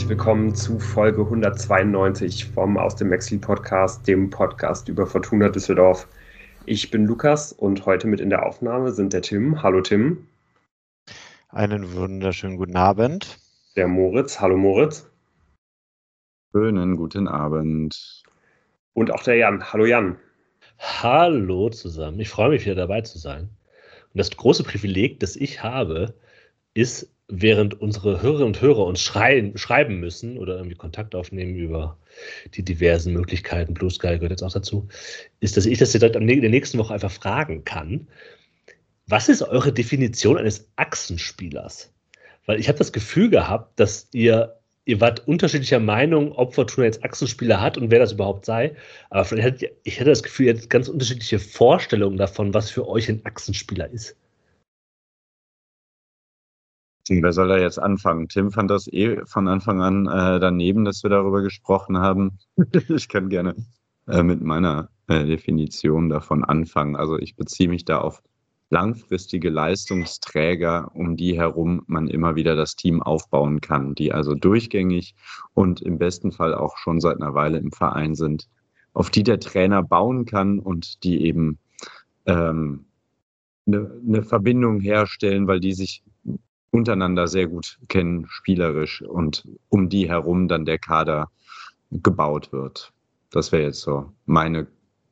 willkommen zu Folge 192 vom Aus dem Maxi Podcast, dem Podcast über Fortuna Düsseldorf. Ich bin Lukas und heute mit in der Aufnahme sind der Tim. Hallo Tim. Einen wunderschönen guten Abend. Der Moritz. Hallo Moritz. Schönen guten Abend. Und auch der Jan. Hallo Jan. Hallo zusammen. Ich freue mich wieder dabei zu sein. Und das große Privileg, das ich habe, ist, während unsere Hörerinnen und Hörer uns schreiben müssen oder irgendwie Kontakt aufnehmen über die diversen Möglichkeiten, Blue Sky gehört jetzt auch dazu, ist, dass ich das direkt in der nächsten Woche einfach fragen kann. Was ist eure Definition eines Achsenspielers? Weil ich habe das Gefühl gehabt, dass ihr wart unterschiedlicher Meinung, ob Fortuna jetzt Achsenspieler hat und wer das überhaupt sei. Aber ich hatte das Gefühl, ihr hattet ganz unterschiedliche Vorstellungen davon, was für euch ein Achsenspieler ist. Wer soll da jetzt anfangen? Tim fand das von Anfang an daneben, dass wir darüber gesprochen haben. Ich kann gerne mit meiner Definition davon anfangen. Also ich beziehe mich da auf langfristige Leistungsträger, um die herum man immer wieder das Team aufbauen kann, die also durchgängig und im besten Fall auch schon seit einer Weile im Verein sind, auf die der Trainer bauen kann und die eben eine Verbindung herstellen, weil die sich untereinander sehr gut kennen, spielerisch, und um die herum dann der Kader gebaut wird. Das wäre jetzt so meine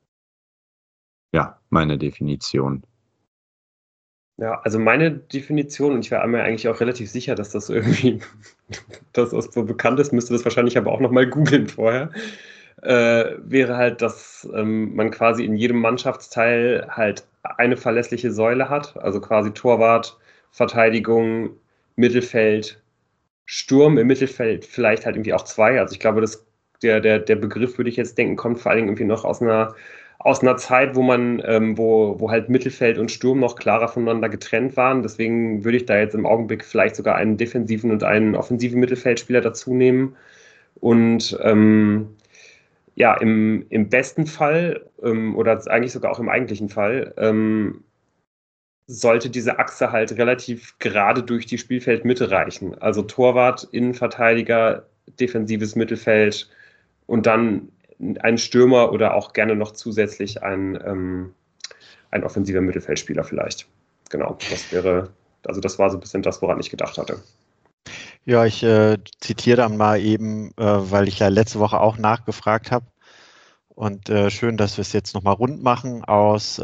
Definition. Ja, also meine Definition, und ich war mir eigentlich auch relativ sicher, dass das irgendwie, dass das so bekannt ist, müsste das wahrscheinlich aber auch nochmal googeln vorher, wäre halt, dass man quasi in jedem Mannschaftsteil halt eine verlässliche Säule hat, also quasi Torwart, Verteidigung, Mittelfeld, Sturm, im Mittelfeld vielleicht halt irgendwie auch zwei. Also ich glaube, der Begriff, würde ich jetzt denken, kommt vor allen Dingen irgendwie noch aus einer Zeit, wo man, wo halt Mittelfeld und Sturm noch klarer voneinander getrennt waren. Deswegen würde ich da jetzt im Augenblick vielleicht sogar einen defensiven und einen offensiven Mittelfeldspieler dazu nehmen. Und im besten Fall oder eigentlich sogar auch im eigentlichen Fall sollte diese Achse halt relativ gerade durch die Spielfeldmitte reichen. Also Torwart, Innenverteidiger, defensives Mittelfeld und dann ein Stürmer oder auch gerne noch zusätzlich ein offensiver Mittelfeldspieler vielleicht. Genau, das war so ein bisschen das, woran ich gedacht hatte. Ja, ich zitiere dann mal eben, weil ich ja letzte Woche auch nachgefragt habe. Und schön, dass wir es jetzt nochmal rund machen aus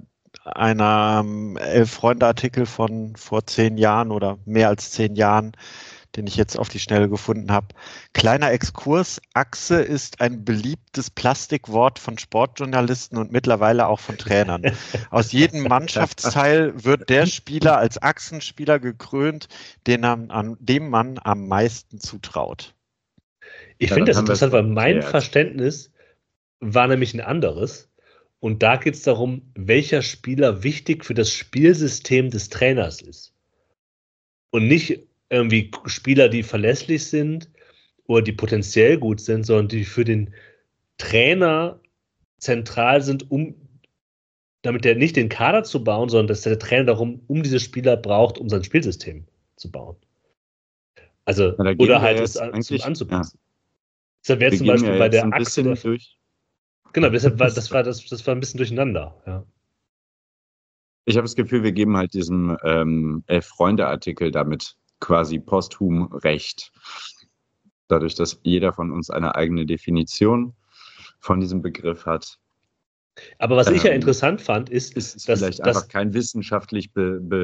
einem Elf-Freunde-Artikel von vor 10 Jahren oder mehr als 10 Jahren, den ich jetzt auf die Schnelle gefunden habe. Kleiner Exkurs: Achse ist ein beliebtes Plastikwort von Sportjournalisten und mittlerweile auch von Trainern. Aus jedem Mannschaftsteil wird der Spieler als Achsenspieler gekrönt, dem man am meisten zutraut. Ich finde das interessant, weil mein Verständnis war nämlich ein anderes. Und da geht es darum, welcher Spieler wichtig für das Spielsystem des Trainers ist. Und nicht irgendwie Spieler, die verlässlich sind oder die potenziell gut sind, sondern die für den Trainer zentral sind, damit er nicht den Kader zu bauen, sondern dass der Trainer darum diese Spieler braucht, um sein Spielsystem zu bauen. Also, oder halt es anzupassen. Ja. Das wäre zum Beispiel bei der Achse. Genau, deshalb das war ein bisschen durcheinander. Ja. Ich habe das Gefühl, wir geben halt diesem Elf-Freunde-Artikel damit quasi posthum recht. Dadurch, dass jeder von uns eine eigene Definition von diesem Begriff hat. Aber was ich ja interessant fand, ist dass vielleicht einfach kein wissenschaftlich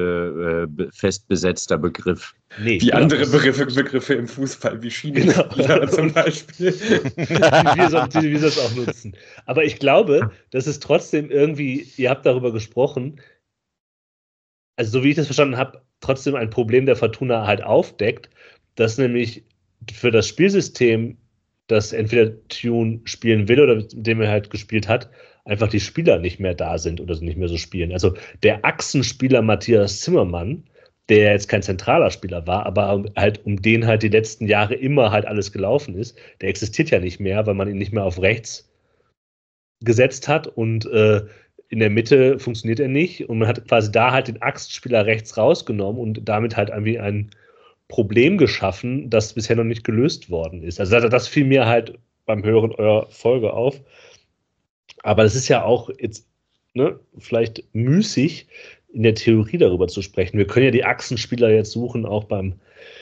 fest besetzter Begriff. Nee, wie andere Begriffe im Fußball, wie Schienenspieler zum Beispiel. wie wir das auch nutzen. Aber ich glaube, dass es trotzdem irgendwie, ihr habt darüber gesprochen, also so wie ich das verstanden habe, trotzdem ein Problem der Fortuna halt aufdeckt, dass nämlich für das Spielsystem, das entweder Tune spielen will oder mit dem er halt gespielt hat, einfach die Spieler nicht mehr da sind oder nicht mehr so spielen. Also der Achsenspieler Matthias Zimmermann, der jetzt kein zentraler Spieler war, aber halt um den halt die letzten Jahre immer halt alles gelaufen ist, der existiert ja nicht mehr, weil man ihn nicht mehr auf rechts gesetzt hat und in der Mitte funktioniert er nicht und man hat quasi da halt den Achsenspieler rechts rausgenommen und damit halt irgendwie einen Problem geschaffen, das bisher noch nicht gelöst worden ist. Also das fiel mir halt beim Hören eurer Folge auf. Aber das ist ja auch jetzt vielleicht müßig, in der Theorie darüber zu sprechen. Wir können ja die Achsenspieler jetzt suchen, auch bei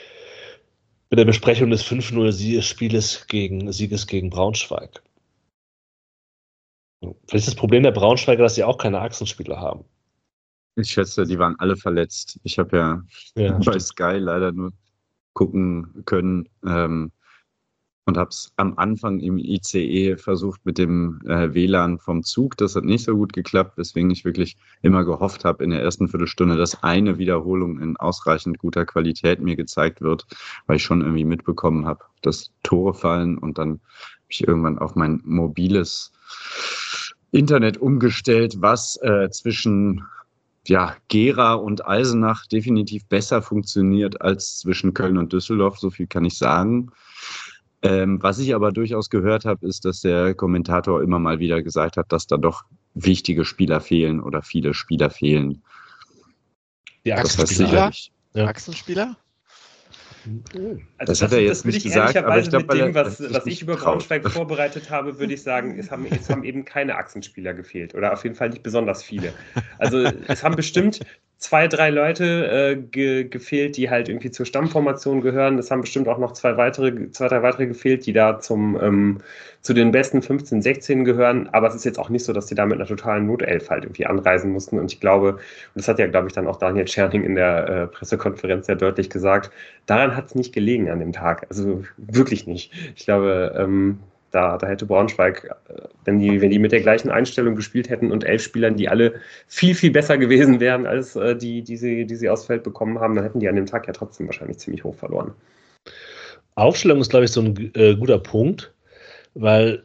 der Besprechung des 5-0-Sieges gegen Braunschweig. Vielleicht ist das Problem der Braunschweiger, dass sie auch keine Achsenspieler haben. Ich schätze, die waren alle verletzt. Ich habe ja bei Sky leider nur gucken können und habe es am Anfang im ICE versucht mit dem WLAN vom Zug. Das hat nicht so gut geklappt, weswegen ich wirklich immer gehofft habe in der ersten Viertelstunde, dass eine Wiederholung in ausreichend guter Qualität mir gezeigt wird, weil ich schon irgendwie mitbekommen habe, dass Tore fallen, und dann habe ich irgendwann auf mein mobiles Internet umgestellt, was zwischen Gera und Eisenach definitiv besser funktioniert als zwischen Köln und Düsseldorf, so viel kann ich sagen. Was ich aber durchaus gehört habe, ist, dass der Kommentator immer mal wieder gesagt hat, dass da doch wichtige Spieler fehlen oder viele Spieler fehlen. Die Achsenspieler? Achsenspieler? Also das hat er jetzt nicht gesagt, aber ich glaube, mit dem, was ich über Braunschweig vorbereitet habe, würde ich sagen, es haben eben keine Achsenspieler gefehlt oder auf jeden Fall nicht besonders viele. Also es haben bestimmt 2, 3 Leute gefehlt, die halt irgendwie zur Stammformation gehören. Es haben bestimmt auch noch 2, 3 weitere gefehlt, die da zu den besten 15, 16 gehören. Aber es ist jetzt auch nicht so, dass die da mit einer totalen Notelf halt irgendwie anreisen mussten. Und ich glaube, und das hat ja, glaube ich, dann auch Daniel Tscherning in der Pressekonferenz sehr deutlich gesagt, daran hat es nicht gelegen an dem Tag. Also wirklich nicht. Ich glaube, da hätte Braunschweig, wenn die mit der gleichen Einstellung gespielt hätten und 11 Spielern, die alle viel, viel besser gewesen wären als die sie aufs Feld bekommen haben, dann hätten die an dem Tag ja trotzdem wahrscheinlich ziemlich hoch verloren. Aufstellung ist, glaube ich, so ein guter Punkt, weil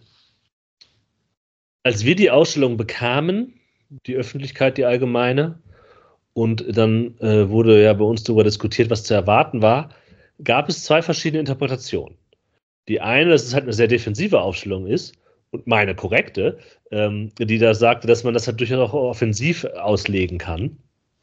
als wir die Ausstellung bekamen, die Öffentlichkeit, die allgemeine, und dann wurde ja bei uns darüber diskutiert, was zu erwarten war, gab es 2 verschiedene Interpretationen. Die eine, dass es halt eine sehr defensive Aufstellung ist, und meine korrekte, die da sagte, dass man das halt durchaus auch offensiv auslegen kann.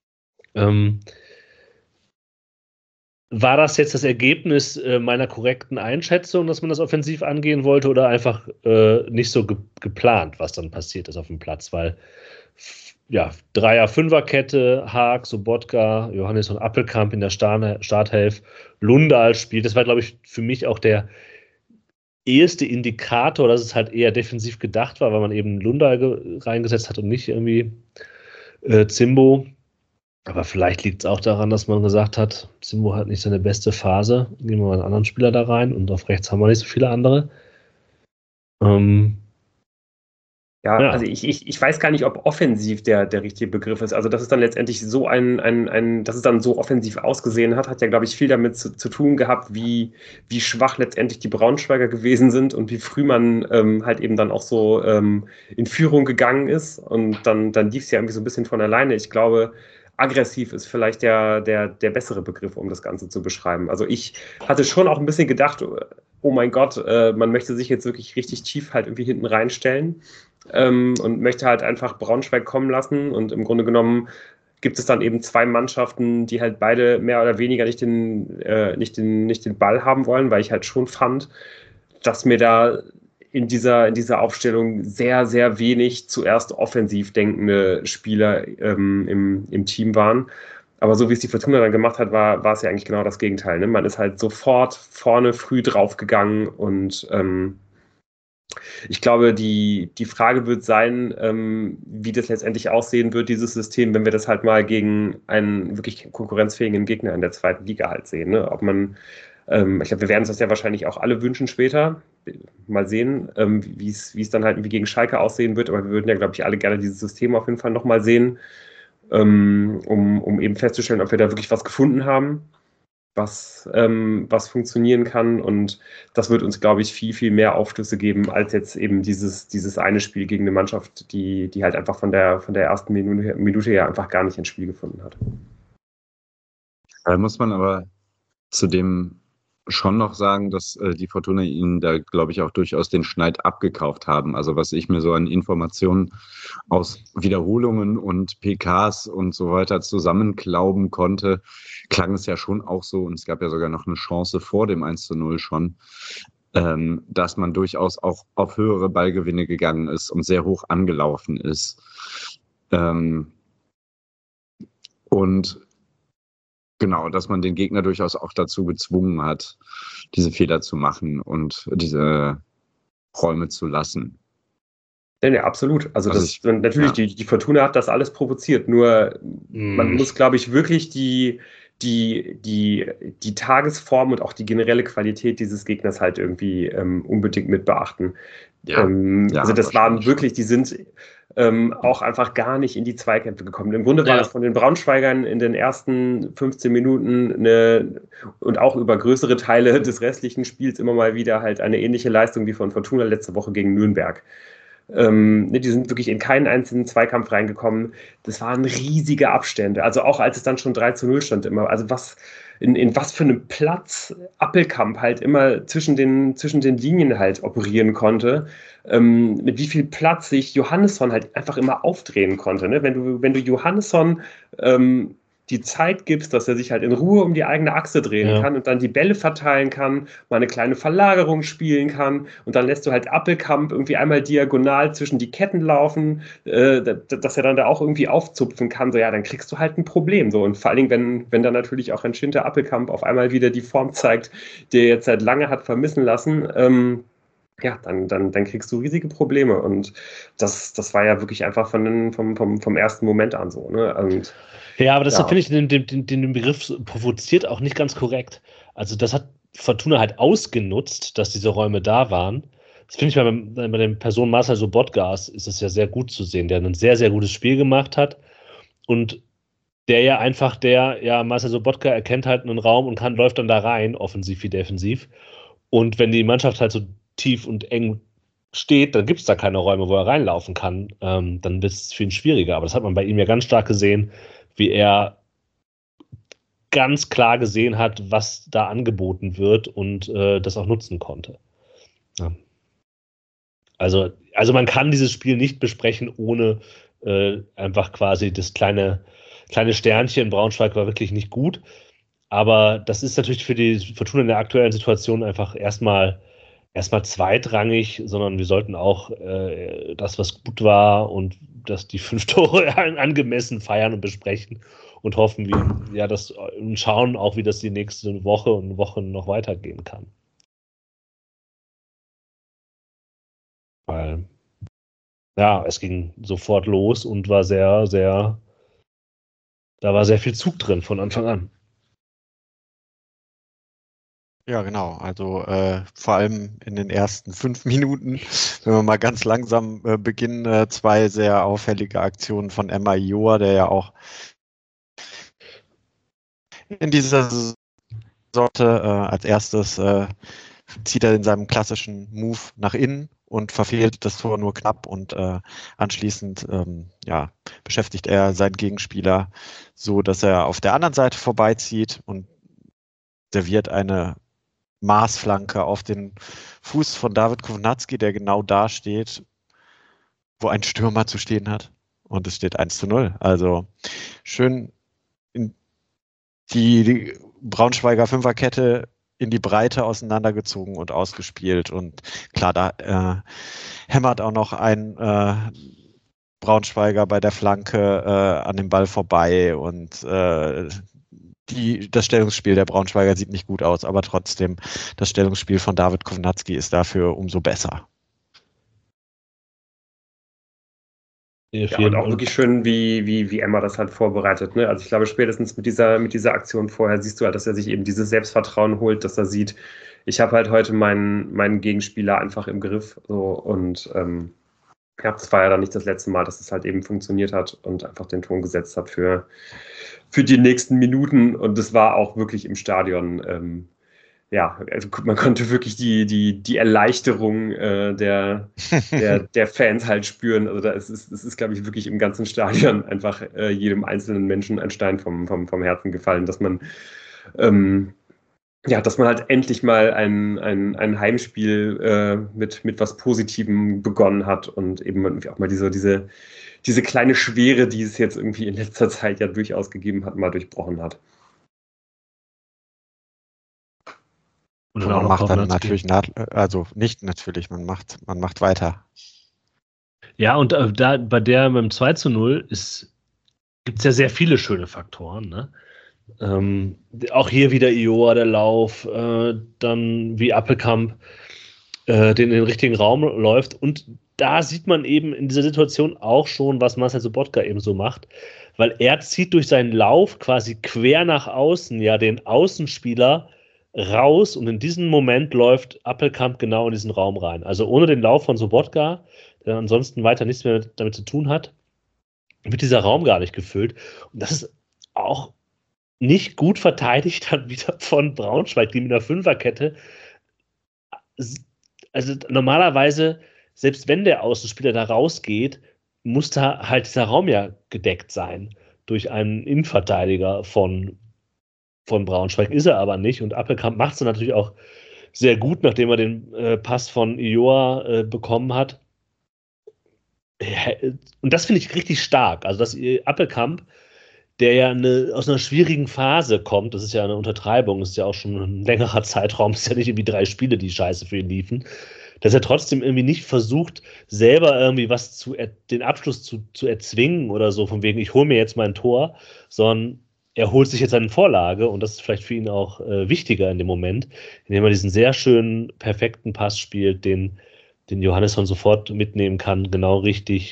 War das jetzt das Ergebnis meiner korrekten Einschätzung, dass man das offensiv angehen wollte, oder einfach nicht so geplant, was dann passiert ist auf dem Platz? Weil 3er-5er-Kette, Haag, Sobotka, Johannes und Appelkamp in der Starthelf, Lundahl spielt. Das war, glaube ich, für mich auch der eheste Indikator, dass es halt eher defensiv gedacht war, weil man eben Lundahl reingesetzt hat und nicht irgendwie Zimbo. Aber vielleicht liegt es auch daran, dass man gesagt hat, Zimbo hat nicht seine beste Phase, nehmen wir mal einen anderen Spieler da rein, und auf rechts haben wir nicht so viele andere. Also ich weiß gar nicht, ob offensiv der richtige Begriff ist. Also dass es dann letztendlich so dass es dann so offensiv ausgesehen hat ja, glaube ich, viel damit zu tun gehabt, wie schwach letztendlich die Braunschweiger gewesen sind und wie früh man halt eben dann auch so in Führung gegangen ist. Und dann lief es ja irgendwie so ein bisschen von alleine. Ich glaube, aggressiv ist vielleicht der bessere Begriff, um das Ganze zu beschreiben. Also ich hatte schon auch ein bisschen gedacht, oh mein Gott, man möchte sich jetzt wirklich richtig tief halt irgendwie hinten reinstellen. Und möchte halt einfach Braunschweig kommen lassen, und im Grunde genommen gibt es dann eben 2 Mannschaften, die halt beide mehr oder weniger nicht den Ball haben wollen, weil ich halt schon fand, dass mir da in dieser Aufstellung sehr, sehr wenig zuerst offensiv denkende Spieler im Team waren. Aber so wie es die Fortuna dann gemacht hat, war es ja eigentlich genau das Gegenteil. Ne? Man ist halt sofort vorne früh draufgegangen, und ich glaube, die Frage wird sein, wie das letztendlich aussehen wird, dieses System, wenn wir das halt mal gegen einen wirklich konkurrenzfähigen Gegner in der 2. Liga halt sehen. Ne? Ob man, ich glaube, wir werden uns das ja wahrscheinlich auch alle wünschen später. Mal sehen, wie es dann halt irgendwie gegen Schalke aussehen wird. Aber wir würden ja, glaube ich, alle gerne dieses System auf jeden Fall nochmal sehen, um eben festzustellen, ob wir da wirklich was gefunden haben, was funktionieren kann, und das wird uns, glaube ich, viel, viel mehr Aufschlüsse geben, als jetzt eben dieses eine Spiel gegen eine Mannschaft, die halt einfach von der ersten Minute her einfach gar nicht ins Spiel gefunden hat. Da muss man aber zu dem schon noch sagen, dass die Fortuna ihnen da, glaube ich, auch durchaus den Schneid abgekauft haben. Also was ich mir so an Informationen aus Wiederholungen und PKs und so weiter zusammenklauben konnte, klang es ja schon auch so, und es gab ja sogar noch eine Chance vor dem 1:0 schon, dass man durchaus auch auf höhere Ballgewinne gegangen ist und sehr hoch angelaufen ist. Und genau, dass man den Gegner durchaus auch dazu gezwungen hat, diese Fehler zu machen und diese Räume zu lassen. Ja, absolut. Also natürlich, die Fortuna hat das alles provoziert, nur man muss, glaube ich, wirklich die Tagesform und auch die generelle Qualität dieses Gegners halt irgendwie unbedingt mit beachten. Also das waren wirklich, die sind auch einfach gar nicht in die Zweikämpfe gekommen. Im Grunde war das von den Braunschweigern in den ersten 15 Minuten und auch über größere Teile des restlichen Spiels immer mal wieder halt eine ähnliche Leistung wie von Fortuna letzte Woche gegen Nürnberg. Die sind wirklich in keinen einzelnen Zweikampf reingekommen. Das waren riesige Abstände. Also auch als es dann schon 3:0 stand immer. Also in was für einem Platz Appelkamp halt immer zwischen den Linien halt operieren konnte. Mit wie viel Platz sich Johannesson halt einfach immer aufdrehen konnte. Ne? Wenn du Johannesson die Zeit gibst, dass er sich halt in Ruhe um die eigene Achse drehen kann und dann die Bälle verteilen kann, mal eine kleine Verlagerung spielen kann und dann lässt du halt Appelkamp irgendwie einmal diagonal zwischen die Ketten laufen, dass er dann da auch irgendwie aufzupfen kann, so ja, dann kriegst du halt ein Problem. So. Und vor allen Dingen, wenn dann natürlich auch ein Schinter Appelkamp auf einmal wieder die Form zeigt, die er jetzt seit lange hat vermissen lassen, dann kriegst du riesige Probleme. Und das war ja wirklich einfach vom ersten Moment an so. Ne? Und ja, aber das finde ich den Begriff provoziert auch nicht ganz korrekt. Also das hat Fortuna halt ausgenutzt, dass diese Räume da waren. Das finde ich bei der Person Marcel Sobotkas ist es ja sehr gut zu sehen, der ein sehr, sehr gutes Spiel gemacht hat und der ja einfach, Marcel Sobotka erkennt halt einen Raum und läuft dann da rein, offensiv wie defensiv. Und wenn die Mannschaft halt so tief und eng steht, dann gibt es da keine Räume, wo er reinlaufen kann. Dann wird es für ihn schwieriger. Aber das hat man bei ihm ja ganz stark gesehen, wie er ganz klar gesehen hat, was da angeboten wird und das auch nutzen konnte. Ja. Also man kann dieses Spiel nicht besprechen, ohne einfach quasi das kleine Sternchen. Braunschweig war wirklich nicht gut. Aber das ist natürlich für die Fortuna in der aktuellen Situation einfach erstmal zweitrangig, sondern wir sollten auch das, was gut war und dass die 5 Tore angemessen feiern und besprechen und hoffen, und schauen auch, wie das die nächste Woche und Wochen noch weitergehen kann. Weil, es ging sofort los und war da war sehr viel Zug drin von Anfang an. Ja, genau. Also vor allem in den ersten 5 Minuten, wenn wir mal ganz langsam beginnen, 2 sehr auffällige Aktionen von Emma Ioa, der ja auch in dieser Sorte als erstes zieht er in seinem klassischen Move nach innen und verfehlt das Tor nur knapp und anschließend beschäftigt er seinen Gegenspieler so, dass er auf der anderen Seite vorbeizieht und serviert eine Maßflanke auf den Fuß von David Kownacki, der genau da steht, wo ein Stürmer zu stehen hat. Und es steht 1:0. Also schön in die Braunschweiger Fünferkette in die Breite auseinandergezogen und ausgespielt. Und klar, da hämmert auch noch ein Braunschweiger bei der Flanke an dem Ball vorbei und das Stellungsspiel der Braunschweiger sieht nicht gut aus, aber trotzdem, das Stellungsspiel von David Kownacki ist dafür umso besser. Ja, und auch wirklich schön, wie Emma das halt vorbereitet. Ne? Also ich glaube, spätestens mit dieser Aktion vorher siehst du halt, dass er sich eben dieses Selbstvertrauen holt, dass er sieht, ich habe halt heute meinen Gegenspieler einfach im Griff. So, und das war ja dann nicht das letzte Mal, dass es halt eben funktioniert hat und einfach den Ton gesetzt hat für die nächsten Minuten. Und das war auch wirklich im Stadion, also man konnte wirklich die Erleichterung der Fans halt spüren. Also es ist, glaube ich, wirklich im ganzen Stadion einfach jedem einzelnen Menschen ein Stein vom Herzen gefallen, dass man ja, dass man halt endlich mal ein Heimspiel mit was Positivem begonnen hat und eben irgendwie auch mal diese kleine Schwere, die es jetzt irgendwie in letzter Zeit ja durchaus gegeben hat, mal durchbrochen hat. Und man macht dann natürlich, man macht weiter. Ja, und da bei der beim 2:0 gibt es ja sehr viele schöne Faktoren, ne? Auch hier wieder Ioa, der Lauf, dann wie Appelkamp den in den richtigen Raum läuft. Und da sieht man eben in dieser Situation auch schon, was Marcel Sobotka eben so macht, weil er zieht durch seinen Lauf quasi quer nach außen ja den Außenspieler raus und in diesem Moment läuft Appelkamp genau in diesen Raum rein. Also ohne den Lauf von Sobotka, der ansonsten weiter nichts mehr damit zu tun hat, wird dieser Raum gar nicht gefüllt. Und das ist auch nicht gut verteidigt dann wieder von Braunschweig, die mit einer Fünferkette. Also normalerweise, selbst wenn der Außenspieler da rausgeht, muss da halt dieser Raum ja gedeckt sein durch einen Innenverteidiger von Braunschweig. Ist er aber nicht. Und Appelkamp macht es natürlich auch sehr gut, nachdem er den Pass von Ioa bekommen hat. Und das finde ich richtig stark. Also, dass Appelkamp, der ja aus einer schwierigen Phase kommt, das ist ja eine Untertreibung, das ist ja auch schon ein längerer Zeitraum, das ist ja nicht irgendwie 3 Spiele, die scheiße für ihn liefen, dass er trotzdem irgendwie nicht versucht, selber irgendwie den Abschluss zu erzwingen oder so, von wegen, ich hole mir jetzt mein Tor, sondern er holt sich jetzt eine Vorlage und das ist vielleicht für ihn auch wichtiger in dem Moment, indem er diesen sehr schönen, perfekten Pass spielt, den Johannesson sofort mitnehmen kann, genau richtig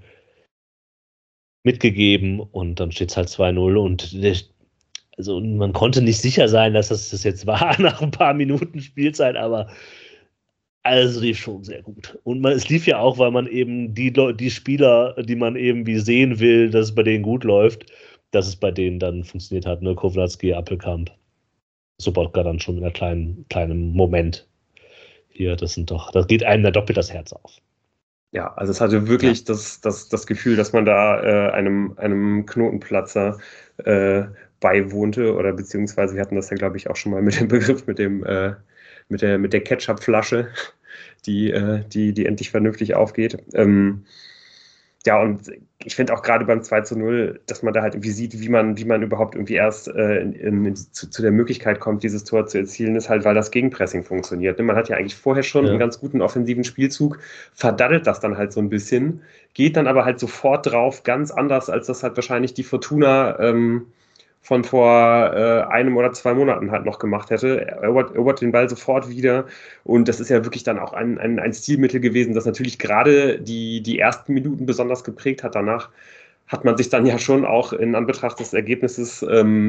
mitgegeben und dann steht es halt 2:0 und also man konnte nicht sicher sein, dass das jetzt war nach ein paar Minuten Spielzeit, aber also lief schon sehr gut. Und es lief ja auch, weil man eben die Spieler, die man eben wie sehen will, dass es bei denen gut läuft, dass es bei denen dann funktioniert hat. Ne? Kowalski, Appelkamp, Sobotka dann schon in einem kleinen Moment. Hier, das geht einem da doppelt das Herz auf. Ja, also es hatte wirklich das Gefühl, dass man da einem Knotenplatzer beiwohnte oder beziehungsweise wir hatten das ja, glaube ich, auch schon mal mit dem Begriff mit der Ketchup-Flasche, die endlich vernünftig aufgeht. Ja, und ich finde auch gerade beim 2:0, dass man da halt irgendwie sieht, wie man überhaupt irgendwie erst zu der Möglichkeit kommt, dieses Tor zu erzielen, ist halt, weil das Gegenpressing funktioniert. Man hat ja eigentlich vorher schon einen ganz guten offensiven Spielzug, verdaddelt das dann halt so ein bisschen, geht dann aber halt sofort drauf, ganz anders, als das halt wahrscheinlich die Fortuna von vor 1 oder 2 Monaten halt noch gemacht hätte. Er erobert den Ball sofort wieder und das ist ja wirklich dann auch ein Stilmittel gewesen, das natürlich gerade die ersten Minuten besonders geprägt hat. Danach hat man sich dann ja schon auch in Anbetracht des Ergebnisses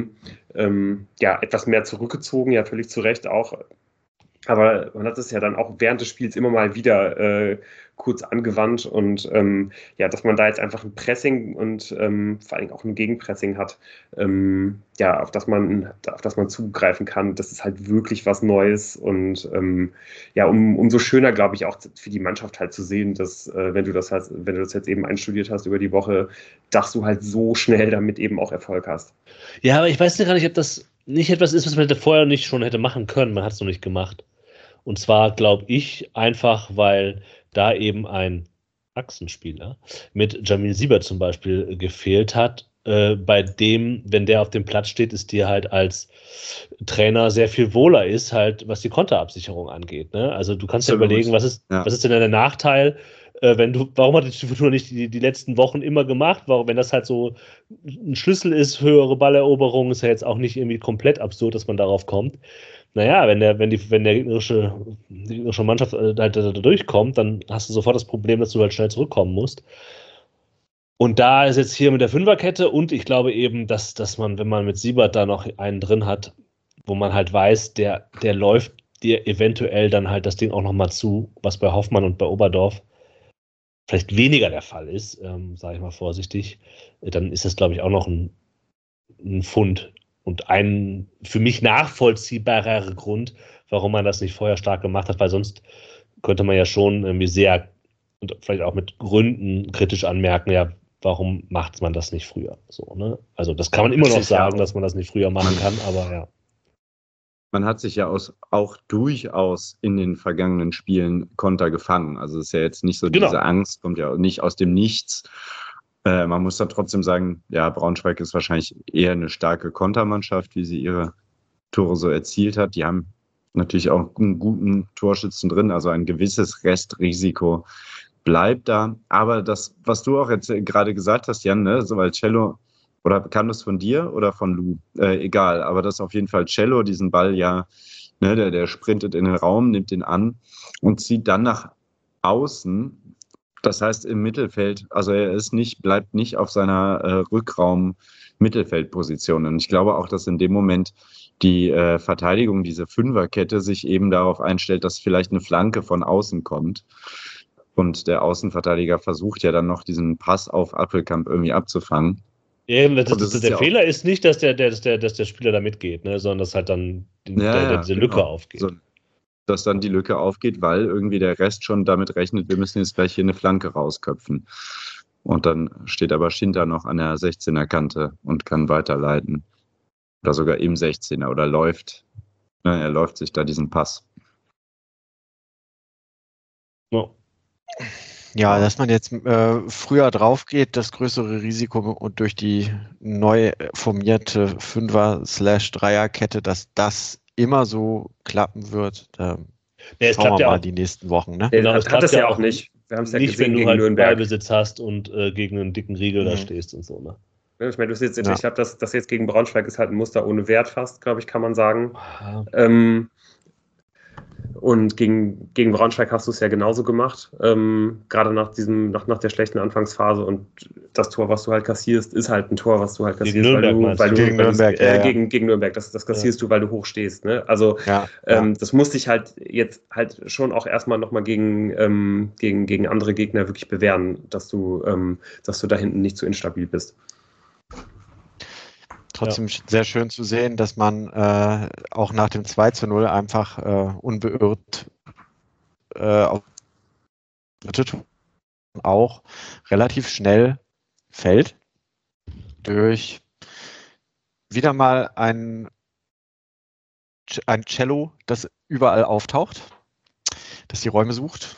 etwas mehr zurückgezogen, ja völlig zu Recht auch. Aber man hat es ja dann auch während des Spiels immer mal wieder kurz angewandt und dass man da jetzt einfach ein Pressing und vor allem auch ein Gegenpressing hat, auf das man zugreifen kann. Das ist halt wirklich was Neues und umso schöner, glaube ich, auch für die Mannschaft halt zu sehen, dass wenn du das jetzt eben einstudiert hast über die Woche, dass du halt so schnell damit eben auch Erfolg hast. Ja, aber ich weiß gar nicht, ob das nicht etwas ist, was man vorher nicht schon hätte machen können. Man hat es noch nicht gemacht. Und zwar glaube ich einfach, weil da eben ein Achsenspieler mit Jamil Siebert zum Beispiel gefehlt hat, bei dem, wenn der auf dem Platz steht, es dir halt als Trainer sehr viel wohler ist, halt was die Konterabsicherung angeht. Ne? Also du kannst ja überlegen, was ist denn der Nachteil, warum hat die Fortuna nicht die letzten Wochen immer gemacht? Wenn das halt so ein Schlüssel ist, höhere Balleroberung, ist ja jetzt auch nicht irgendwie komplett absurd, dass man darauf kommt. Naja, wenn die gegnerische Mannschaft halt da durchkommt, dann hast du sofort das Problem, dass du halt schnell zurückkommen musst. Und da ist jetzt hier mit der Fünferkette und ich glaube eben, dass man, wenn man mit Siebert da noch einen drin hat, wo man halt weiß, der läuft dir eventuell dann halt das Ding auch nochmal zu, was bei Hoffmann und bei Oberdorf vielleicht weniger der Fall ist, sage ich mal vorsichtig, dann ist das, glaube ich, auch noch ein Fund und ein für mich nachvollziehbarer Grund, warum man das nicht vorher stark gemacht hat, weil sonst könnte man ja schon irgendwie sehr und vielleicht auch mit Gründen kritisch anmerken, ja, warum macht man das nicht früher? So, ne? Also das kann man immer noch sagen, dass man das nicht früher machen kann, aber ja. man hat sich ja auch durchaus in den vergangenen Spielen Konter gefangen. Also es ist ja jetzt nicht so, diese Angst kommt ja nicht aus dem Nichts. Man muss dann trotzdem sagen, ja, Braunschweig ist wahrscheinlich eher eine starke Kontermannschaft, wie sie ihre Tore so erzielt hat. Die haben natürlich auch einen guten Torschützen drin, also ein gewisses Restrisiko bleibt da. Aber das, was du auch jetzt gerade gesagt hast, Jan, ne, so weil Cello, oder kam das von dir oder von Lou? Egal, aber dass auf jeden Fall Cello diesen Ball ja, ne, der sprintet in den Raum, nimmt ihn an und zieht dann nach außen. Das heißt im Mittelfeld, also bleibt nicht auf seiner Rückraum-Mittelfeldposition. Und ich glaube auch, dass in dem Moment die Verteidigung, diese Fünferkette, sich eben darauf einstellt, dass vielleicht eine Flanke von außen kommt. Und der Außenverteidiger versucht ja dann noch diesen Pass auf Appelkamp irgendwie abzufangen. Ja, der Fehler ist nicht, dass der Spieler da mitgeht, ne, sondern dass halt dann diese Lücke aufgeht. So, dass dann die Lücke aufgeht, weil irgendwie der Rest schon damit rechnet, wir müssen jetzt gleich hier eine Flanke rausköpfen. Und dann steht aber Schinter noch an der 16er Kante und kann weiterleiten. Oder sogar im 16er oder läuft. Ne, er läuft sich da diesen Pass. No. Ja, dass man jetzt früher drauf geht, das größere Risiko und durch die neu formierte 5er/3er-Kette, dass das immer so klappen wird. Schauen wir mal die nächsten Wochen. Ne? Genau, es hat es ja auch nicht. Wir haben es ja nicht, wenn du halt Nürnberg Ballbesitz hast und gegen einen dicken Riegel da stehst und so. Ne? Ich meine, ich glaube, das jetzt gegen Braunschweig ist halt ein Muster ohne Wert fast, glaube ich, kann man sagen. Und gegen Braunschweig hast du es ja genauso gemacht, gerade nach der schlechten Anfangsphase, und das Tor, was du halt kassierst, ist halt ein Tor, was du halt kassierst, gegen Nürnberg, das kassierst du, weil du hoch stehst, ne? Also das musste ich halt jetzt halt schon auch erstmal nochmal gegen andere Gegner wirklich bewähren, dass du da hinten nicht so instabil bist. Trotzdem sehr schön zu sehen, dass man auch nach dem 2:0 einfach unbeirrt auch relativ schnell fällt durch wieder mal ein Cello, das überall auftaucht, das die Räume sucht.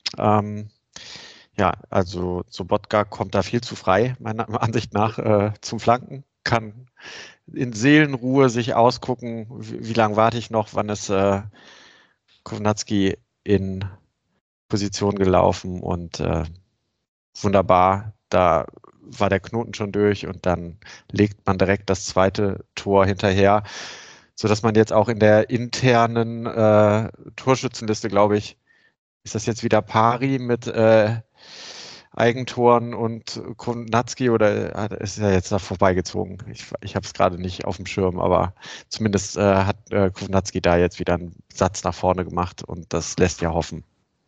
Also Sobotka kommt da viel zu frei, meiner Ansicht nach, zum Flanken. Kann in Seelenruhe sich ausgucken, wie lange warte ich noch, wann ist Kownacki in Position gelaufen, und wunderbar, da war der Knoten schon durch und dann legt man direkt das zweite Tor hinterher, sodass man jetzt auch in der internen Torschützenliste, glaube ich, ist das jetzt wieder pari mit Eigentoren und Kownacki, oder ist er jetzt da vorbeigezogen? Ich habe es gerade nicht auf dem Schirm, aber zumindest hat Kownacki da jetzt wieder einen Satz nach vorne gemacht und das lässt ja hoffen.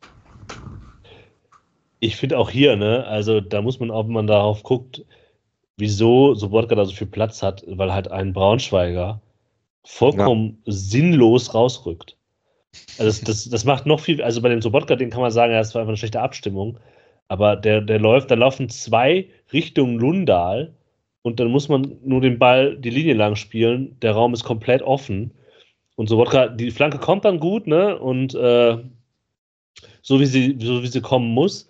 Ich finde auch hier, ne, also da muss man, ob man darauf guckt, wieso Sobotka da so viel Platz hat, weil halt ein Braunschweiger vollkommen sinnlos rausrückt. Also das macht noch viel, also bei dem Sobotka, den kann man sagen, das war einfach eine schlechte Abstimmung. Aber da laufen zwei Richtung Lundahl und dann muss man nur den Ball die Linie lang spielen. Der Raum ist komplett offen. Und Sobotka, die Flanke kommt dann gut, ne? Und so wie sie kommen muss.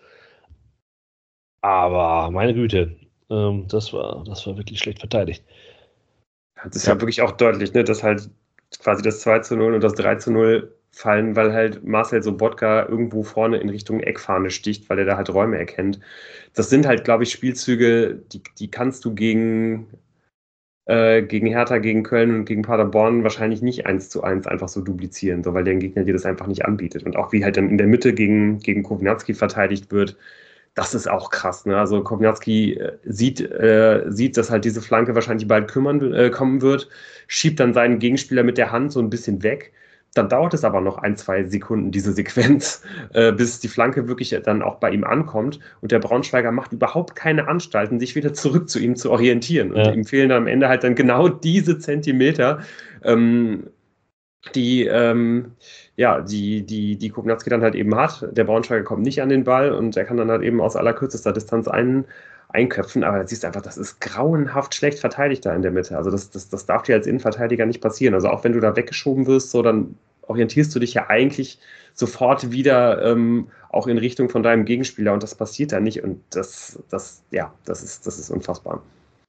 Aber meine Güte, das war wirklich schlecht verteidigt. Das ist ja wirklich auch deutlich, ne, dass halt quasi das 2:0 und das 3:0 fallen, weil halt Marcel Sobotka irgendwo vorne in Richtung Eckfahne sticht, weil er da halt Räume erkennt. Das sind halt, glaube ich, Spielzüge, die kannst du gegen Hertha, gegen Köln und gegen Paderborn wahrscheinlich nicht 1:1 einfach so duplizieren, so, weil der Gegner dir das einfach nicht anbietet. Und auch wie halt dann in der Mitte gegen Kownacki verteidigt wird, das ist auch krass, ne? Also Kownacki sieht, dass halt diese Flanke wahrscheinlich bald kommen wird, schiebt dann seinen Gegenspieler mit der Hand so ein bisschen weg. Dann dauert es aber noch 1-2 Sekunden, diese Sequenz, bis die Flanke wirklich dann auch bei ihm ankommt. Und der Braunschweiger macht überhaupt keine Anstalten, sich wieder zurück zu ihm zu orientieren. Und ihm fehlen dann am Ende halt dann genau diese Zentimeter, die Kownacki dann halt eben hat. Der Braunschweiger kommt nicht an den Ball und er kann dann halt eben aus allerkürzester Distanz einen einköpfen, aber da siehst du einfach, das ist grauenhaft schlecht verteidigt da in der Mitte. Also das darf dir als Innenverteidiger nicht passieren. Also auch wenn du da weggeschoben wirst, so dann orientierst du dich ja eigentlich sofort wieder auch in Richtung von deinem Gegenspieler und das passiert da nicht und das ist unfassbar.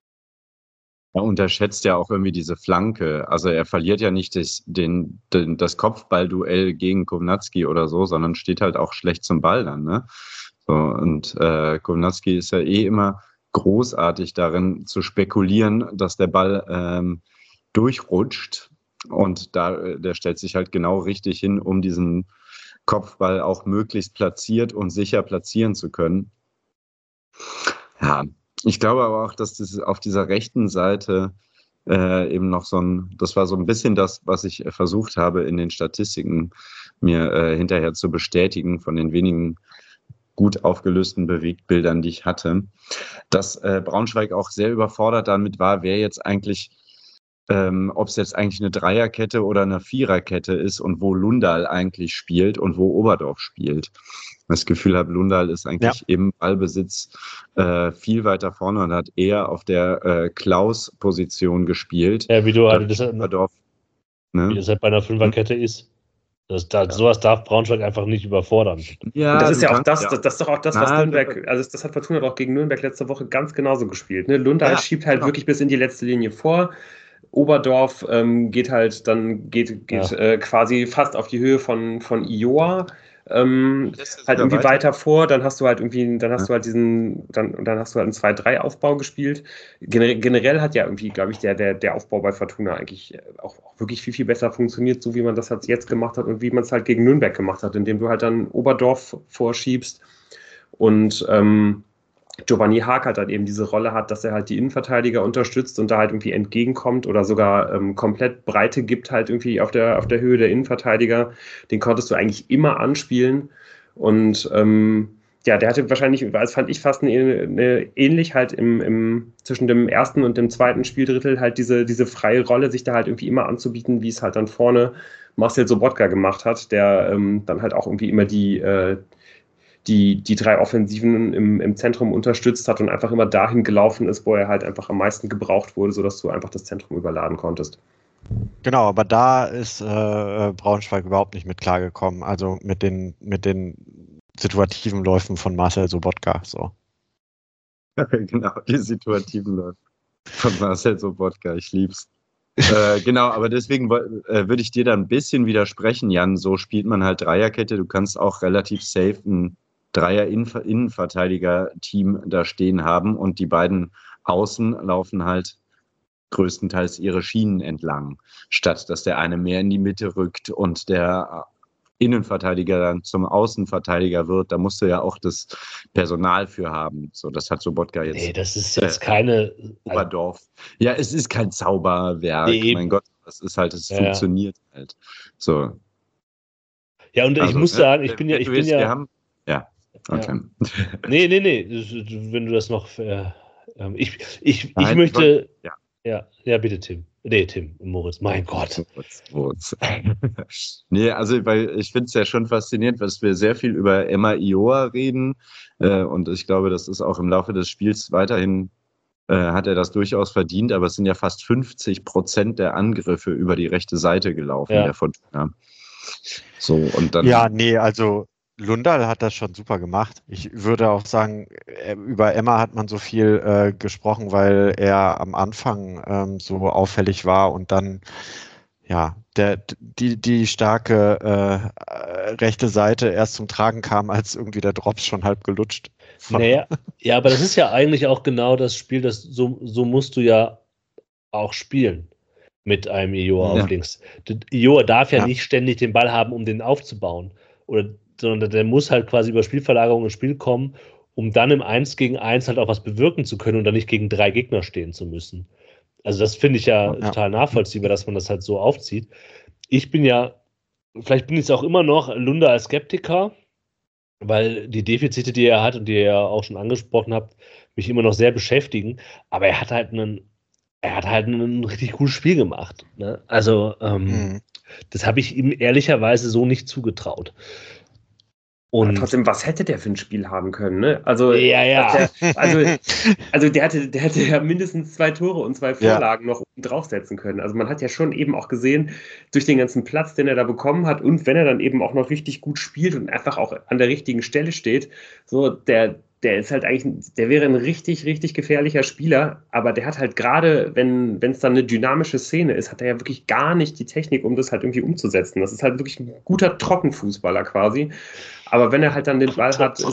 Er unterschätzt ja auch irgendwie diese Flanke. Also er verliert ja nicht das Kopfballduell gegen Kownacki oder so, sondern steht halt auch schlecht zum Ball dann, ne? So, und Kownacki ist ja immer großartig darin zu spekulieren, dass der Ball durchrutscht und der stellt sich halt genau richtig hin, um diesen Kopfball auch möglichst platziert und sicher platzieren zu können. Ja, ich glaube aber auch, dass das auf dieser rechten Seite eben noch das war so ein bisschen das, was ich versucht habe, in den Statistiken mir hinterher zu bestätigen, von den wenigen gut aufgelösten Bewegtbildern, die ich hatte, dass Braunschweig auch sehr überfordert damit war, wer jetzt eigentlich, ob es jetzt eigentlich eine Dreierkette oder eine Viererkette ist und wo Lundahl eigentlich spielt und wo Oberdorf spielt. Das Gefühl habe, Lundahl ist eigentlich im Ballbesitz viel weiter vorne und hat eher auf der Klaus-Position gespielt. Ja, wie du halt wie das halt bei einer Fünferkette ist. Sowas darf Braunschweig einfach nicht überfordern. Ja, das ist ja auch das ist doch auch das, was Nürnberg, also das hat Fortuna doch gegen Nürnberg letzte Woche ganz genauso gespielt. Ne? Lundahl schiebt halt wirklich bis in die letzte Linie vor. Oberdorf geht quasi fast auf die Höhe von Ioa. Halt irgendwie weiter vor, dann hast du halt irgendwie, dann hast du halt einen 2-3-Aufbau gespielt. Generell hat ja irgendwie, glaube ich, der Aufbau bei Fortuna eigentlich auch wirklich viel, viel besser funktioniert, so wie man das jetzt gemacht hat und wie man es halt gegen Nürnberg gemacht hat, indem du halt dann Oberdorf vorschiebst und Giovanni Haag halt eben diese Rolle hat, dass er halt die Innenverteidiger unterstützt und da halt irgendwie entgegenkommt oder sogar komplett Breite gibt halt irgendwie auf der Höhe der Innenverteidiger. Den konntest du eigentlich immer anspielen und der hatte wahrscheinlich, das fand ich fast eine ähnlich halt zwischen dem ersten und dem zweiten Spieldrittel halt diese freie Rolle, sich da halt irgendwie immer anzubieten, wie es halt dann vorne Marcel Sobotka gemacht hat, der dann halt auch irgendwie immer die drei Offensiven im Zentrum unterstützt hat und einfach immer dahin gelaufen ist, wo er halt einfach am meisten gebraucht wurde, sodass du einfach das Zentrum überladen konntest. Genau, aber da ist Braunschweig überhaupt nicht mit klargekommen, also mit den situativen Läufen von Marcel Sobotka. So. Genau, die situativen Läufe von Marcel Sobotka, ich lieb's. Genau, aber deswegen würde ich dir da ein bisschen widersprechen, Jan. So spielt man halt Dreierkette. Du kannst auch relativ safe ein Dreier-Innenverteidiger-Team da stehen haben und die beiden Außen laufen halt größtenteils ihre Schienen entlang, statt dass der eine mehr in die Mitte rückt und der Innenverteidiger dann zum Außenverteidiger wird. Da musst du ja auch das Personal für haben. So, das hat Sobotka jetzt. Nee, das ist jetzt keine. Oberdorf. Ja, es ist kein Zauberwerk. Nee, mein Gott, das ist halt, es funktioniert halt. So. Ja, und ich muss sagen, ich bin ja. Ja, okay. Ja. Nee, wenn du das noch. Ich möchte. Ja, bitte, Tim. Nee, Tim, Moritz, mein Gott. Moritz. Nee, also ich finde es ja schon faszinierend, dass wir sehr viel über Emma Ioa reden. Und ich glaube, das ist auch im Laufe des Spiels weiterhin, hat er das durchaus verdient, aber es sind ja fast 50% der Angriffe über die rechte Seite gelaufen, der Fortuna. So, und dann. Ja, nee, also Lundahl hat das schon super gemacht. Ich würde auch sagen, über Emma hat man so viel gesprochen, weil er am Anfang so auffällig war und dann die starke rechte Seite erst zum Tragen kam, als irgendwie der Drops schon halb gelutscht. Naja, ja, aber das ist ja eigentlich auch genau das Spiel, so musst du ja auch spielen mit einem Ioa auf links. Ioa darf ja nicht ständig den Ball haben, um den aufzubauen, sondern der muss halt quasi über Spielverlagerung ins Spiel kommen, um dann im 1-gegen-1 halt auch was bewirken zu können und dann nicht gegen 3 Gegner stehen zu müssen. Also das finde ich ja total nachvollziehbar, dass man das halt so aufzieht. Vielleicht bin ich es auch immer noch Lundahl als Skeptiker, weil die Defizite, die er hat und die ihr ja auch schon angesprochen habt, mich immer noch sehr beschäftigen. Aber er hat halt ein richtig gutes Spiel gemacht. Ne? Also das habe ich ihm ehrlicherweise so nicht zugetraut. Und trotzdem, was hätte der für ein Spiel haben können, ne? Also, ja. Der hätte ja mindestens 2 Tore und 2 Vorlagen noch draufsetzen können. Also man hat ja schon eben auch gesehen, durch den ganzen Platz, den er da bekommen hat und wenn er dann eben auch noch richtig gut spielt und einfach auch an der richtigen Stelle steht, so der ist halt eigentlich, der wäre ein richtig, richtig gefährlicher Spieler, aber der hat halt gerade, wenn es dann eine dynamische Szene ist, hat er ja wirklich gar nicht die Technik, um das halt irgendwie umzusetzen. Das ist halt wirklich ein guter Trockenfußballer quasi. Aber wenn er halt dann den Ball hat,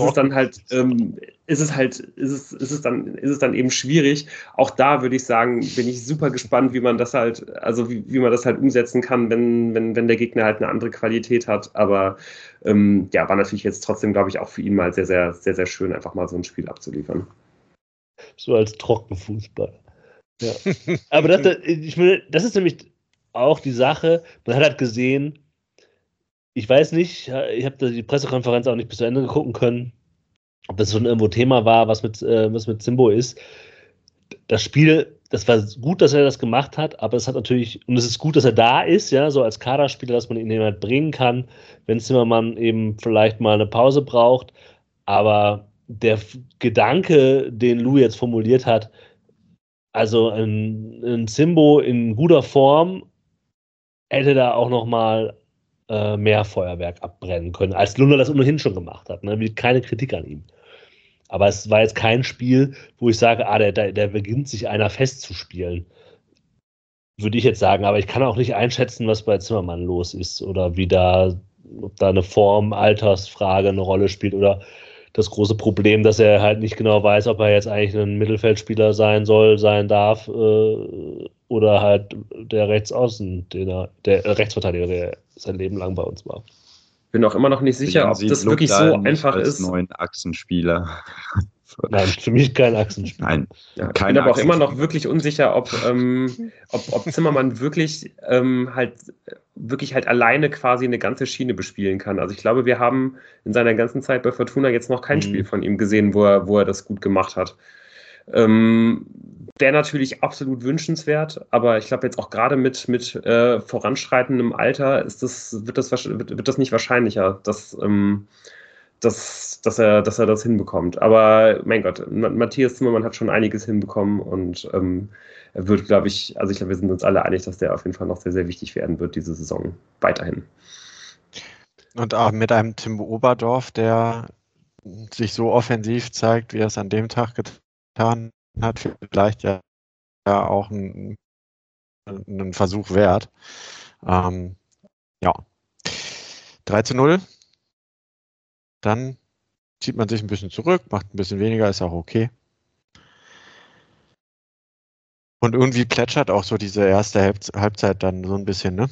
ist es dann eben schwierig. Auch da würde ich sagen, bin ich super gespannt, wie man das halt, wie man das halt umsetzen kann, wenn der Gegner halt eine andere Qualität hat. Aber war natürlich jetzt trotzdem, glaube ich, auch für ihn mal sehr, sehr, sehr, sehr schön, einfach mal so ein Spiel abzuliefern. So als Trockenfußball. Ja. Aber das ist nämlich auch die Sache, man hat halt gesehen, ich weiß nicht, ich habe die Pressekonferenz auch nicht bis zu Ende gucken können, ob das schon irgendwo Thema war, was mit Zimbo ist. Das Spiel, das war gut, dass er das gemacht hat, aber es hat natürlich, und es ist gut, dass er da ist, ja, so als Kaderspieler, dass man ihn eben halt bringen kann, wenn Zimmermann eben vielleicht mal eine Pause braucht. Aber der Gedanke, den Lou jetzt formuliert hat, also ein Zimbo in guter Form hätte da auch noch mal mehr Feuerwerk abbrennen können, als Lunder das ohnehin schon gemacht hat. Ne? Keine Kritik an ihm. Aber es war jetzt kein Spiel, wo ich sage, der beginnt sich einer festzuspielen. Würde ich jetzt sagen. Aber ich kann auch nicht einschätzen, was bei Zimmermann los ist oder ob da eine Form-Altersfrage eine Rolle spielt oder das große Problem, dass er halt nicht genau weiß, ob er jetzt eigentlich ein Mittelfeldspieler sein darf, oder halt der Rechtsaußen, der Rechtsverteidiger, der sein Leben lang bei uns war. Bin auch immer noch nicht sicher, ob das wirklich so einfach ist. Neuen Achsenspieler. Nein, für mich kein Achsenspieler. Nein, ich bin aber auch immer noch wirklich unsicher, ob Zimmermann wirklich halt alleine quasi eine ganze Schiene bespielen kann. Also ich glaube, wir haben in seiner ganzen Zeit bei Fortuna jetzt noch kein Spiel von ihm gesehen, wo er das gut gemacht hat. Wäre natürlich absolut wünschenswert, aber ich glaube jetzt auch gerade mit voranschreitendem Alter wird das nicht wahrscheinlicher, dass er das hinbekommt. Aber mein Gott, Matthias Zimmermann hat schon einiges hinbekommen und er wird, glaube ich glaube, wir sind uns alle einig, dass der auf jeden Fall noch sehr, sehr wichtig werden wird, diese Saison weiterhin. Und auch mit einem Tim Oberdorf, der sich so offensiv zeigt, wie er es an dem Tag getan hat, vielleicht ja auch einen Versuch wert. 3-0. Dann zieht man sich ein bisschen zurück, macht ein bisschen weniger, ist auch okay. Und irgendwie plätschert auch so diese erste Halbzeit dann so ein bisschen, ne?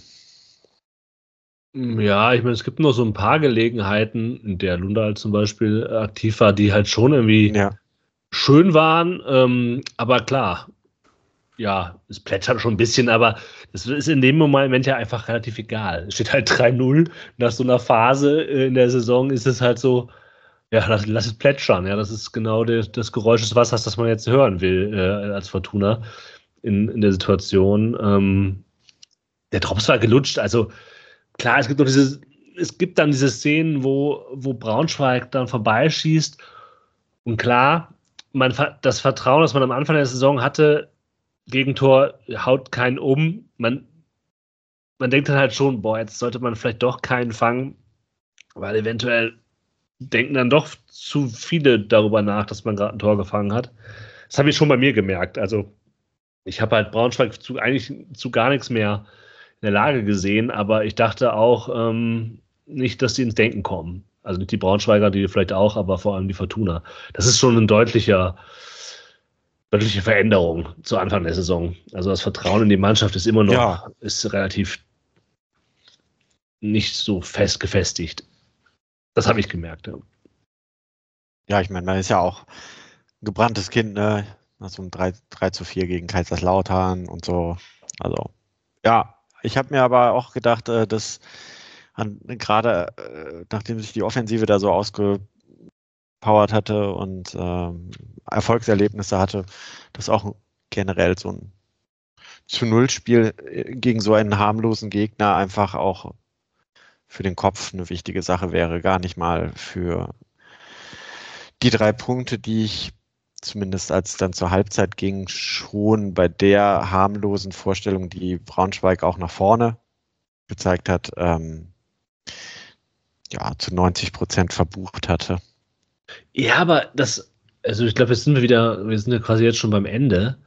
Ja, ich meine, es gibt noch so ein paar Gelegenheiten, in der Lunda zum Beispiel aktiv war, die halt schon irgendwie schön waren, aber klar, ja, es plätschert schon ein bisschen, aber das ist in dem Moment ja einfach relativ egal. Es steht halt 3-0. Nach so einer Phase in der Saison ist es halt so, ja, lass es plätschern. Ja, das ist genau das Geräusch des Wassers, das man jetzt hören will als Fortuna in der Situation. Der Drops war gelutscht. Also klar, es gibt dann diese Szenen, wo Braunschweig dann vorbeischießt. Und klar, das Vertrauen, das man am Anfang der Saison hatte, Gegentor haut keinen um. Man denkt dann halt schon, jetzt sollte man vielleicht doch keinen fangen, weil eventuell denken dann doch zu viele darüber nach, dass man gerade ein Tor gefangen hat. Das habe ich schon bei mir gemerkt. Also ich habe halt Braunschweig eigentlich zu gar nichts mehr in der Lage gesehen, aber ich dachte auch nicht, dass die ins Denken kommen. Also nicht die Braunschweiger, die vielleicht auch, aber vor allem die Fortuna. Das ist schon eine deutliche Veränderung zu Anfang der Saison. Also das Vertrauen in die Mannschaft ist immer noch, ist relativ nicht so fest gefestigt. Das habe ich gemerkt, ja. Ja, ich meine, man ist ja auch ein gebranntes Kind, ne? Nach so einem 3-4 gegen Kaiserslautern und so. Also, ja, ich habe mir aber auch gedacht, dass gerade nachdem sich die Offensive da so ausgepowert hatte und Erfolgserlebnisse hatte, dass auch generell so ein 0-Spiel gegen so einen harmlosen Gegner einfach auch für den Kopf eine wichtige Sache wäre, gar nicht mal für die 3 Punkte, die ich zumindest als es dann zur Halbzeit ging, schon bei der harmlosen Vorstellung, die Braunschweig auch nach vorne gezeigt hat, zu 90% verbucht hatte. Ja, aber also ich glaube, wir sind ja quasi jetzt schon beim Ende.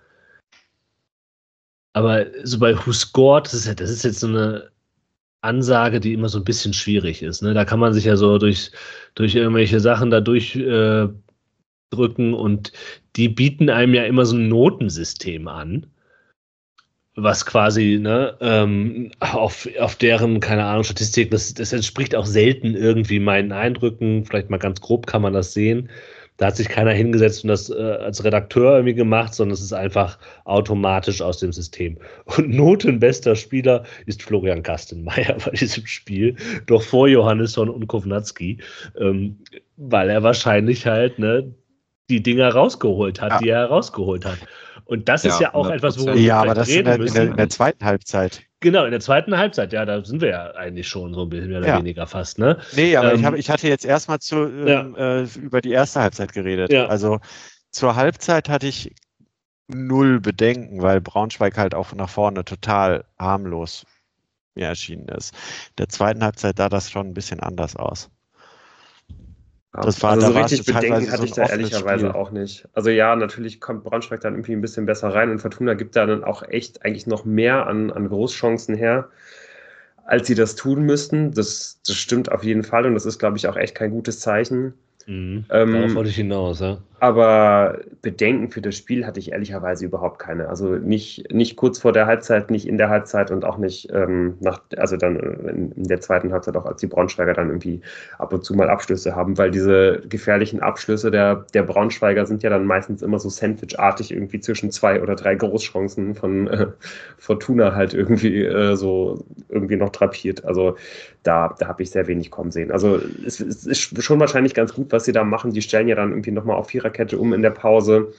Aber so bei Who Scored, das ist jetzt so eine Ansage, die immer so ein bisschen schwierig ist. Ne? Da kann man sich ja so durch irgendwelche Sachen da drücken und die bieten einem ja immer so ein Notensystem an, was quasi auf deren, keine Ahnung, Statistik, das entspricht auch selten irgendwie meinen Eindrücken. Vielleicht mal ganz grob kann man das sehen. Da hat sich keiner hingesetzt und das als Redakteur irgendwie gemacht, sondern es ist einfach automatisch aus dem System. Und notenbester Spieler ist Florian Kastenmeier bei diesem Spiel, doch vor Johannesson und Kovnatski, weil er wahrscheinlich halt die Dinger rausgeholt hat, die er rausgeholt hat. Und das ist ja auch 100%. Etwas, worüber wir aber das reden müssen. In der zweiten Halbzeit. Genau, in der zweiten Halbzeit, ja, da sind wir ja eigentlich schon so ein bisschen mehr oder weniger fast, ne? Nee, aber ich hatte jetzt erstmal über die erste Halbzeit geredet. Ja. Also zur Halbzeit hatte ich 0 Bedenken, weil Braunschweig halt auch nach vorne total harmlos mir erschienen ist. In der zweiten Halbzeit sah das schon ein bisschen anders aus. Das war, also so richtig Bedenken hatte ich da ehrlicherweise auch nicht. Also ja, natürlich kommt Braunschweig dann irgendwie ein bisschen besser rein und Fortuna gibt da dann auch echt eigentlich noch mehr an Großchancen her, als sie das tun müssten. Das stimmt auf jeden Fall und das ist, glaube ich, auch echt kein gutes Zeichen. Darauf wollte ich hinaus, ja. Aber Bedenken für das Spiel hatte ich ehrlicherweise überhaupt keine. Also nicht kurz vor der Halbzeit, nicht in der Halbzeit und auch nicht dann in der zweiten Halbzeit, auch als die Braunschweiger dann irgendwie ab und zu mal Abschlüsse haben, weil diese gefährlichen Abschlüsse der Braunschweiger sind ja dann meistens immer so sandwichartig irgendwie zwischen 2 oder 3 Großchancen von Fortuna halt irgendwie so irgendwie noch drapiert. Also da habe ich sehr wenig kommen sehen. Also es ist schon wahrscheinlich ganz gut, was sie da machen. Die stellen ja dann irgendwie nochmal auf Viererkette um in der Pause,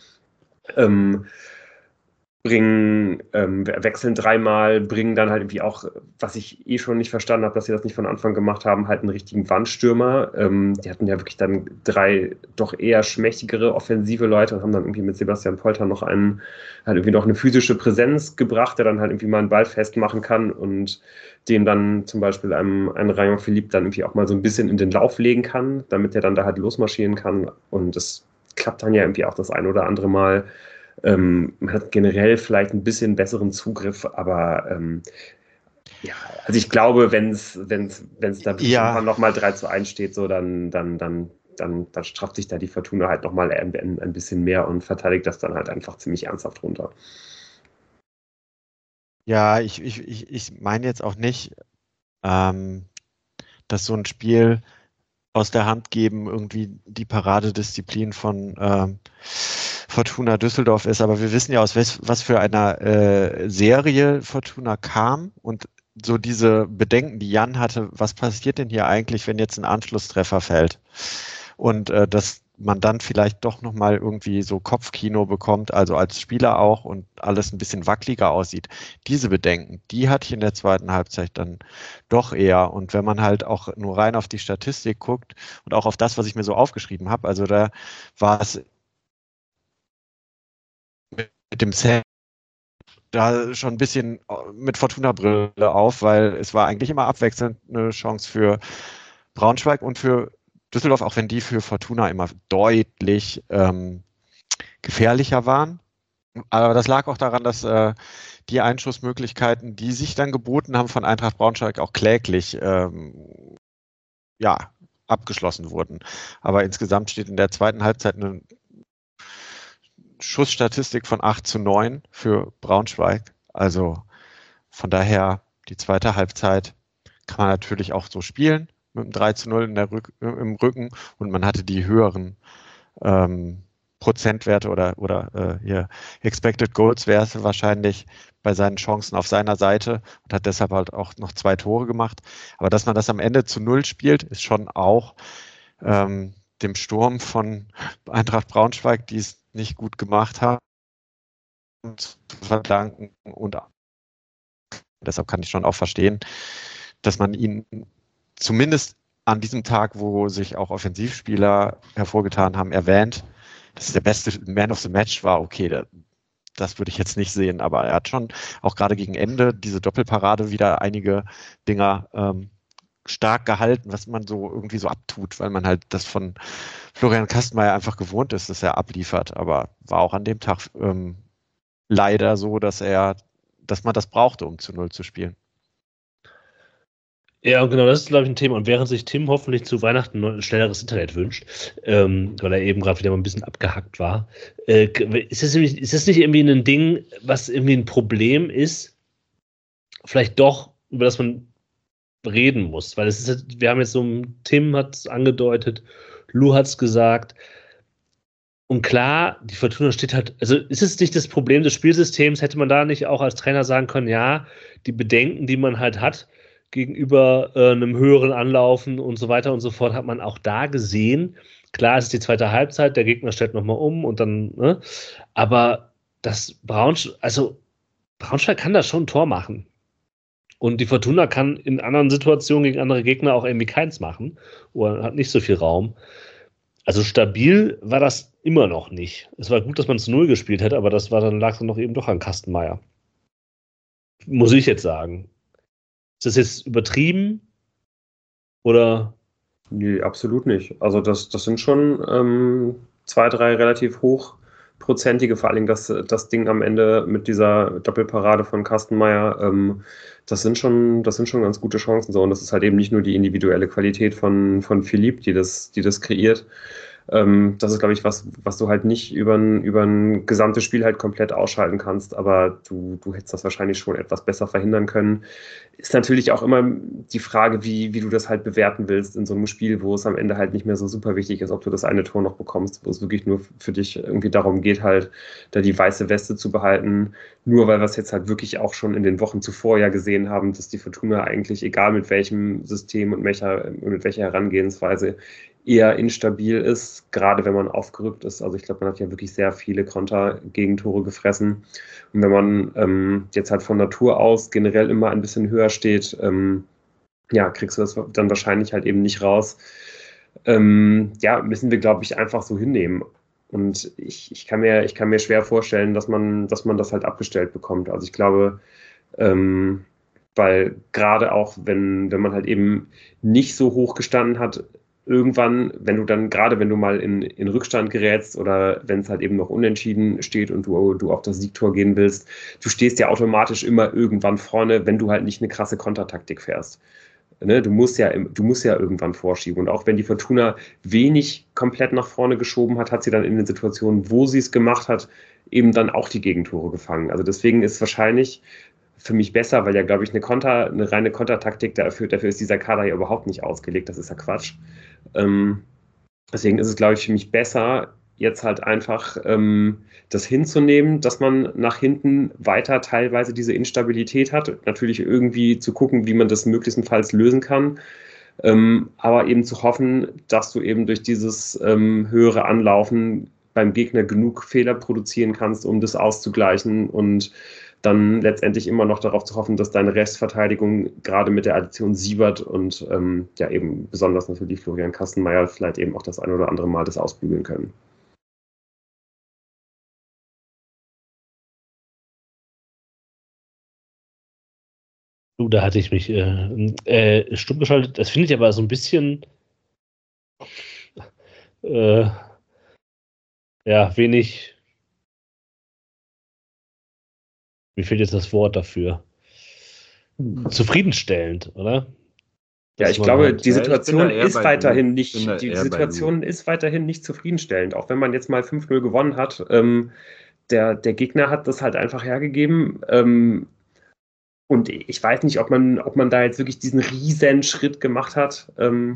wechseln 3-mal, bringen dann halt irgendwie auch, was ich schon nicht verstanden habe, dass sie das nicht von Anfang gemacht haben, halt einen richtigen Wandstürmer. Die hatten ja wirklich dann 3 doch eher schmächtigere offensive Leute und haben dann irgendwie mit Sebastian Polter noch halt irgendwie noch eine physische Präsenz gebracht, der dann halt irgendwie mal einen Ball festmachen kann und dem dann zum Beispiel einen Rayon Philippe dann irgendwie auch mal so ein bisschen in den Lauf legen kann, damit er dann da halt losmarschieren kann. Und das klappt dann ja irgendwie auch das ein oder andere Mal. Man hat generell vielleicht ein bisschen besseren Zugriff, aber also ich glaube, wenn es da irgendwann nochmal 3-1 steht, so dann strafft sich da die Fortuna halt nochmal ein bisschen mehr und verteidigt das dann halt einfach ziemlich ernsthaft runter. Ja, ich meine jetzt auch nicht, dass so ein Spiel aus der Hand geben irgendwie die Paradedisziplin von Fortuna Düsseldorf ist, aber wir wissen ja, aus was für einer Serie Fortuna kam und so diese Bedenken, die Jan hatte, was passiert denn hier eigentlich, wenn jetzt ein Anschlusstreffer fällt? Und dass man dann vielleicht doch nochmal irgendwie so Kopfkino bekommt, also als Spieler auch und alles ein bisschen wackeliger aussieht. Diese Bedenken, die hatte ich in der zweiten Halbzeit dann doch eher. Und wenn man halt auch nur rein auf die Statistik guckt und auch auf das, was ich mir so aufgeschrieben habe, also da war es mit dem Set da schon ein bisschen mit Fortuna-Brille auf, weil es war eigentlich immer abwechselnd eine Chance für Braunschweig und für Düsseldorf, auch wenn die für Fortuna immer deutlich gefährlicher waren. Aber das lag auch daran, dass die Einschussmöglichkeiten, die sich dann geboten haben von Eintracht Braunschweig, auch kläglich abgeschlossen wurden. Aber insgesamt steht in der zweiten Halbzeit eine Schussstatistik von 8-9 für Braunschweig. Also von daher, die zweite Halbzeit kann man natürlich auch so spielen mit einem 3-0 im Rücken und man hatte die höheren Prozentwerte oder hier Expected Goals Werte wahrscheinlich bei seinen Chancen auf seiner Seite und hat deshalb halt auch noch 2 Tore gemacht. Aber dass man das am Ende zu 0 spielt, ist schon auch dem Sturm von Eintracht Braunschweig, die es nicht gut gemacht haben, zu verdanken. Und deshalb kann ich schon auch verstehen, dass man ihnen zumindest an diesem Tag, wo sich auch Offensivspieler hervorgetan haben, erwähnt, dass es der beste Man of the Match war. Okay, das würde ich jetzt nicht sehen, aber er hat schon auch gerade gegen Ende diese Doppelparade wieder einige Dinger stark gehalten, was man so irgendwie so abtut, weil man halt das von Florian Kastenmeier einfach gewohnt ist, dass er abliefert. Aber war auch an dem Tag leider so, dass man das brauchte, um zu 0 zu spielen. Ja, genau, das ist, glaube ich, ein Thema. Und während sich Tim hoffentlich zu Weihnachten ein schnelleres Internet wünscht, weil er eben gerade wieder mal ein bisschen abgehackt war, ist das nicht irgendwie ein Ding, was irgendwie ein Problem ist, vielleicht doch, über das man reden muss? Weil wir haben jetzt Tim hat es angedeutet, Lou hat es gesagt. Und klar, die Fortuna steht halt, also ist es nicht das Problem des Spielsystems, hätte man da nicht auch als Trainer sagen können, ja, die Bedenken, die man halt hat, gegenüber einem höheren Anlaufen und so weiter und so fort, hat man auch da gesehen. Klar, es ist die zweite Halbzeit, der Gegner stellt nochmal um und dann, ne? Aber Braunschweig kann da schon ein Tor machen. Und die Fortuna kann in anderen Situationen gegen andere Gegner auch irgendwie keins machen oder hat nicht so viel Raum. Also stabil war das immer noch nicht. Es war gut, dass man zu 0 gespielt hat, aber lag dann noch eben doch an Kastenmeier. Muss ich jetzt sagen. Ist das jetzt übertrieben? Oder? Nee, absolut nicht. Also das sind schon 2, 3 relativ hochprozentige, vor allem das Ding am Ende mit dieser Doppelparade von Kastenmeier, das sind schon ganz gute Chancen so. Und das ist halt eben nicht nur die individuelle Qualität von Philipp, die das kreiert. Das ist, glaube ich, was du halt nicht über ein gesamtes Spiel halt komplett ausschalten kannst, aber du hättest das wahrscheinlich schon etwas besser verhindern können. Ist natürlich auch immer die Frage, wie du das halt bewerten willst in so einem Spiel, wo es am Ende halt nicht mehr so super wichtig ist, ob du das eine Tor noch bekommst, wo es wirklich nur für dich irgendwie darum geht, halt da die weiße Weste zu behalten. Nur weil wir es jetzt halt wirklich auch schon in den Wochen zuvor ja gesehen haben, dass die Fortuna eigentlich, egal mit welchem System und mit welcher Herangehensweise, eher instabil ist, gerade wenn man aufgerückt ist. Also ich glaube, man hat ja wirklich sehr viele Konter-Gegentore gefressen. Und wenn man jetzt halt von Natur aus generell immer ein bisschen höher steht, kriegst du das dann wahrscheinlich halt eben nicht raus. Müssen wir, glaube ich, einfach so hinnehmen. Und ich kann mir schwer vorstellen, dass man das halt abgestellt bekommt. Also ich glaube, weil gerade auch, wenn man halt eben nicht so hoch gestanden hat, irgendwann, wenn du mal in Rückstand gerätst oder wenn es halt eben noch unentschieden steht und du auf das Siegtor gehen willst, du stehst ja automatisch immer irgendwann vorne, wenn du halt nicht eine krasse Kontertaktik fährst. Ne? Du musst ja irgendwann vorschieben. Und auch wenn die Fortuna wenig komplett nach vorne geschoben hat sie dann in den Situationen, wo sie es gemacht hat, eben dann auch die Gegentore gefangen. Also deswegen ist wahrscheinlich für mich besser, weil ja, glaube ich, eine reine Kontertaktik dafür ist dieser Kader ja überhaupt nicht ausgelegt. Das ist ja Quatsch. Deswegen ist es, glaube ich, für mich besser, jetzt halt einfach das hinzunehmen, dass man nach hinten weiter teilweise diese Instabilität hat. Natürlich irgendwie zu gucken, wie man das möglichstenfalls lösen kann. Aber eben zu hoffen, dass du eben durch dieses höhere Anlaufen beim Gegner genug Fehler produzieren kannst, um das auszugleichen und dann letztendlich immer noch darauf zu hoffen, dass deine Restverteidigung gerade mit der Addition Siebert und eben besonders natürlich Florian Kastenmeier vielleicht eben auch das ein oder andere Mal das ausbügeln können. Da hatte ich mich stumm geschaltet. Das finde ich aber so ein bisschen wenig. Mir fehlt jetzt das Wort dafür. Zufriedenstellend, oder? Ja, ich glaube, die Situation ist weiterhin nicht zufriedenstellend. Auch wenn man jetzt mal 5-0 gewonnen hat, der Gegner hat das halt einfach hergegeben. Und ich weiß nicht, ob man da jetzt wirklich diesen riesen Schritt gemacht hat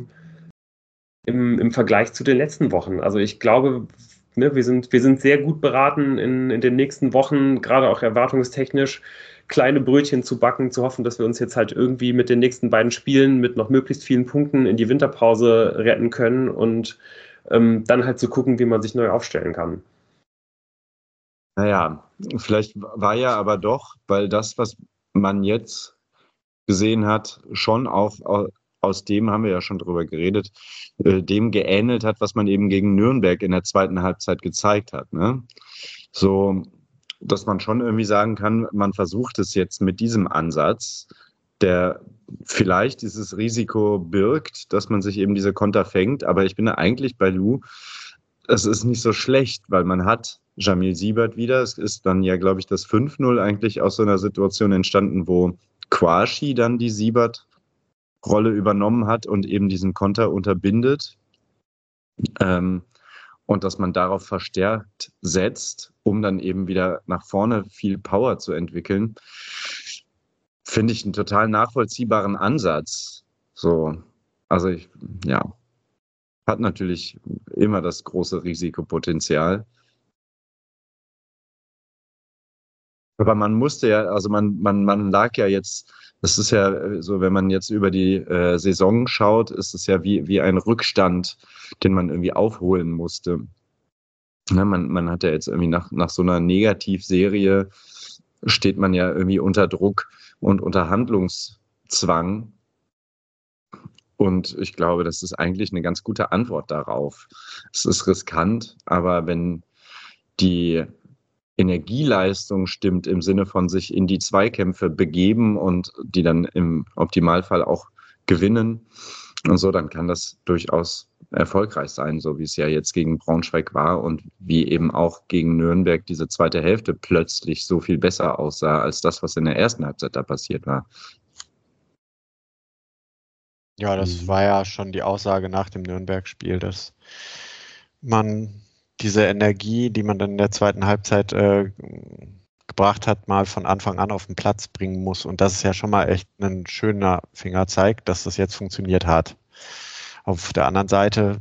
im Vergleich zu den letzten Wochen. Also ich glaube, wir sind sehr gut beraten in den nächsten Wochen, gerade auch erwartungstechnisch, kleine Brötchen zu backen, zu hoffen, dass wir uns jetzt halt irgendwie mit den nächsten beiden Spielen mit noch möglichst vielen Punkten in die Winterpause retten können und dann halt zu gucken, wie man sich neu aufstellen kann. Naja, vielleicht war ja aber doch, weil das, was man jetzt gesehen hat, schon auch aus dem haben wir ja schon drüber geredet, dem geähnelt hat, was man eben gegen Nürnberg in der zweiten Halbzeit gezeigt hat. Ne? So, dass man schon irgendwie sagen kann, man versucht es jetzt mit diesem Ansatz, der vielleicht dieses Risiko birgt, dass man sich eben diese Konter fängt. Aber ich bin da eigentlich bei Lou, es ist nicht so schlecht, weil man hat Jamil Siebert wieder. Es ist dann ja, glaube ich, das 5-0 eigentlich aus so einer Situation entstanden, wo Kouachi dann die Siebert-Rolle übernommen hat und eben diesen Konter unterbindet. Und dass man darauf verstärkt setzt, um dann eben wieder nach vorne viel Power zu entwickeln, finde ich einen total nachvollziehbaren Ansatz. So, also hat natürlich immer das große Risikopotenzial. Aber man musste ja, also man lag ja jetzt, das ist ja so, wenn man jetzt über die Saison schaut, ist es ja wie ein Rückstand, den man irgendwie aufholen musste. Ne, man hat ja jetzt irgendwie nach so einer Negativserie steht man ja irgendwie unter Druck und unter Handlungszwang. Und ich glaube, das ist eigentlich eine ganz gute Antwort darauf. Es ist riskant, aber wenn die Energieleistung stimmt im Sinne von sich in die Zweikämpfe begeben und die dann im Optimalfall auch gewinnen und so, dann kann das durchaus erfolgreich sein, so wie es ja jetzt gegen Braunschweig war und wie eben auch gegen Nürnberg diese zweite Hälfte plötzlich so viel besser aussah als das, was in der ersten Halbzeit da passiert war. Ja, das war ja schon die Aussage nach dem Nürnberg-Spiel, dass man diese Energie, die man dann in der zweiten Halbzeit gebracht hat, mal von Anfang an auf den Platz bringen muss. Und das ist ja schon mal echt ein schöner Fingerzeig, dass das jetzt funktioniert hat. Auf der anderen Seite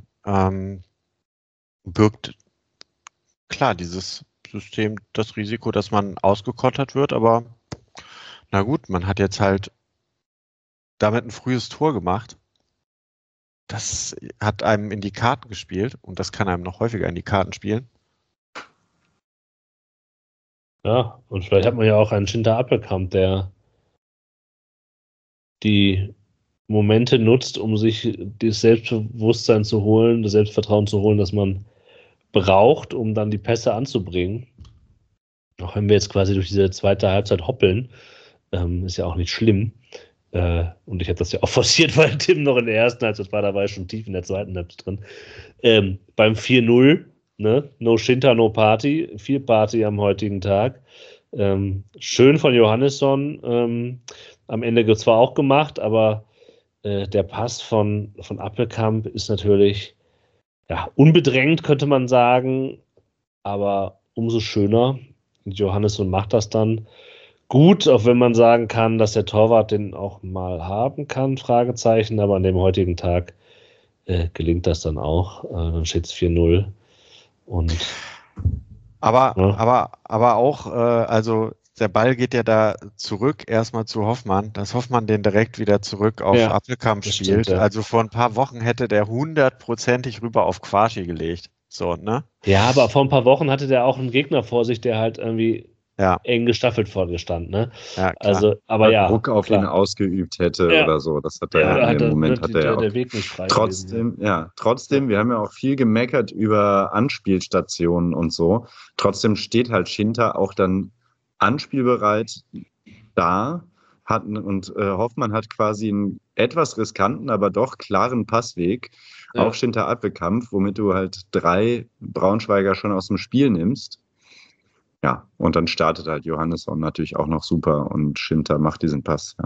birgt klar dieses System das Risiko, dass man ausgekontert wird, aber na gut, man hat jetzt halt damit ein frühes Tor gemacht. Das hat einem in die Karten gespielt und das kann einem noch häufiger in die Karten spielen. Ja, und vielleicht hat man ja auch einen Schinter Appelkamp, der die Momente nutzt, um sich das Selbstbewusstsein zu holen, das Selbstvertrauen zu holen, das man braucht, um dann die Pässe anzubringen. Auch wenn wir jetzt quasi durch diese zweite Halbzeit hoppeln, ist ja auch nicht schlimm. Und ich habe das ja auch forciert, weil Tim noch in der ersten Halbzeit war, da war ich schon tief in der zweiten Halbzeit drin. Beim 4-0, ne? No Schinter, no Party. Viel Party am heutigen Tag. Schön von Johannesson. Am Ende zwar auch gemacht, aber der Pass von Appelkamp ist natürlich unbedrängt, könnte man sagen, aber umso schöner. Und Johannesson macht das dann gut, auch wenn man sagen kann, dass der Torwart den auch mal haben kann, Fragezeichen, aber an dem heutigen Tag gelingt das dann auch. Dann steht es 4-0. Aber auch, also der Ball geht ja da zurück erstmal zu Hoffmann, dass Hoffmann den direkt wieder zurück auf Appelkamp spielt. Stimmt, ja. Also vor ein paar Wochen hätte der 100%ig rüber auf Kouachi gelegt. So, ne? Ja, aber vor ein paar Wochen hatte der auch einen Gegner vor sich, der halt irgendwie eng gestaffelt vorgestand, ne? Ja, klar. Also, aber ja. Druck auf ihn ausgeübt hätte oder so. Das hat er in dem Moment hat er der Weg nicht frei trotzdem, gewesen. Wir haben ja auch viel gemeckert über Anspielstationen und so. Trotzdem steht halt Schinter auch dann anspielbereit da. Hoffmann hat quasi einen etwas riskanten, aber doch klaren Passweg auf Schinter Appelkamp, womit du halt 3 Braunschweiger schon aus dem Spiel nimmst. Ja, und dann startet halt Johannesson natürlich auch noch super und Schinter macht diesen Pass.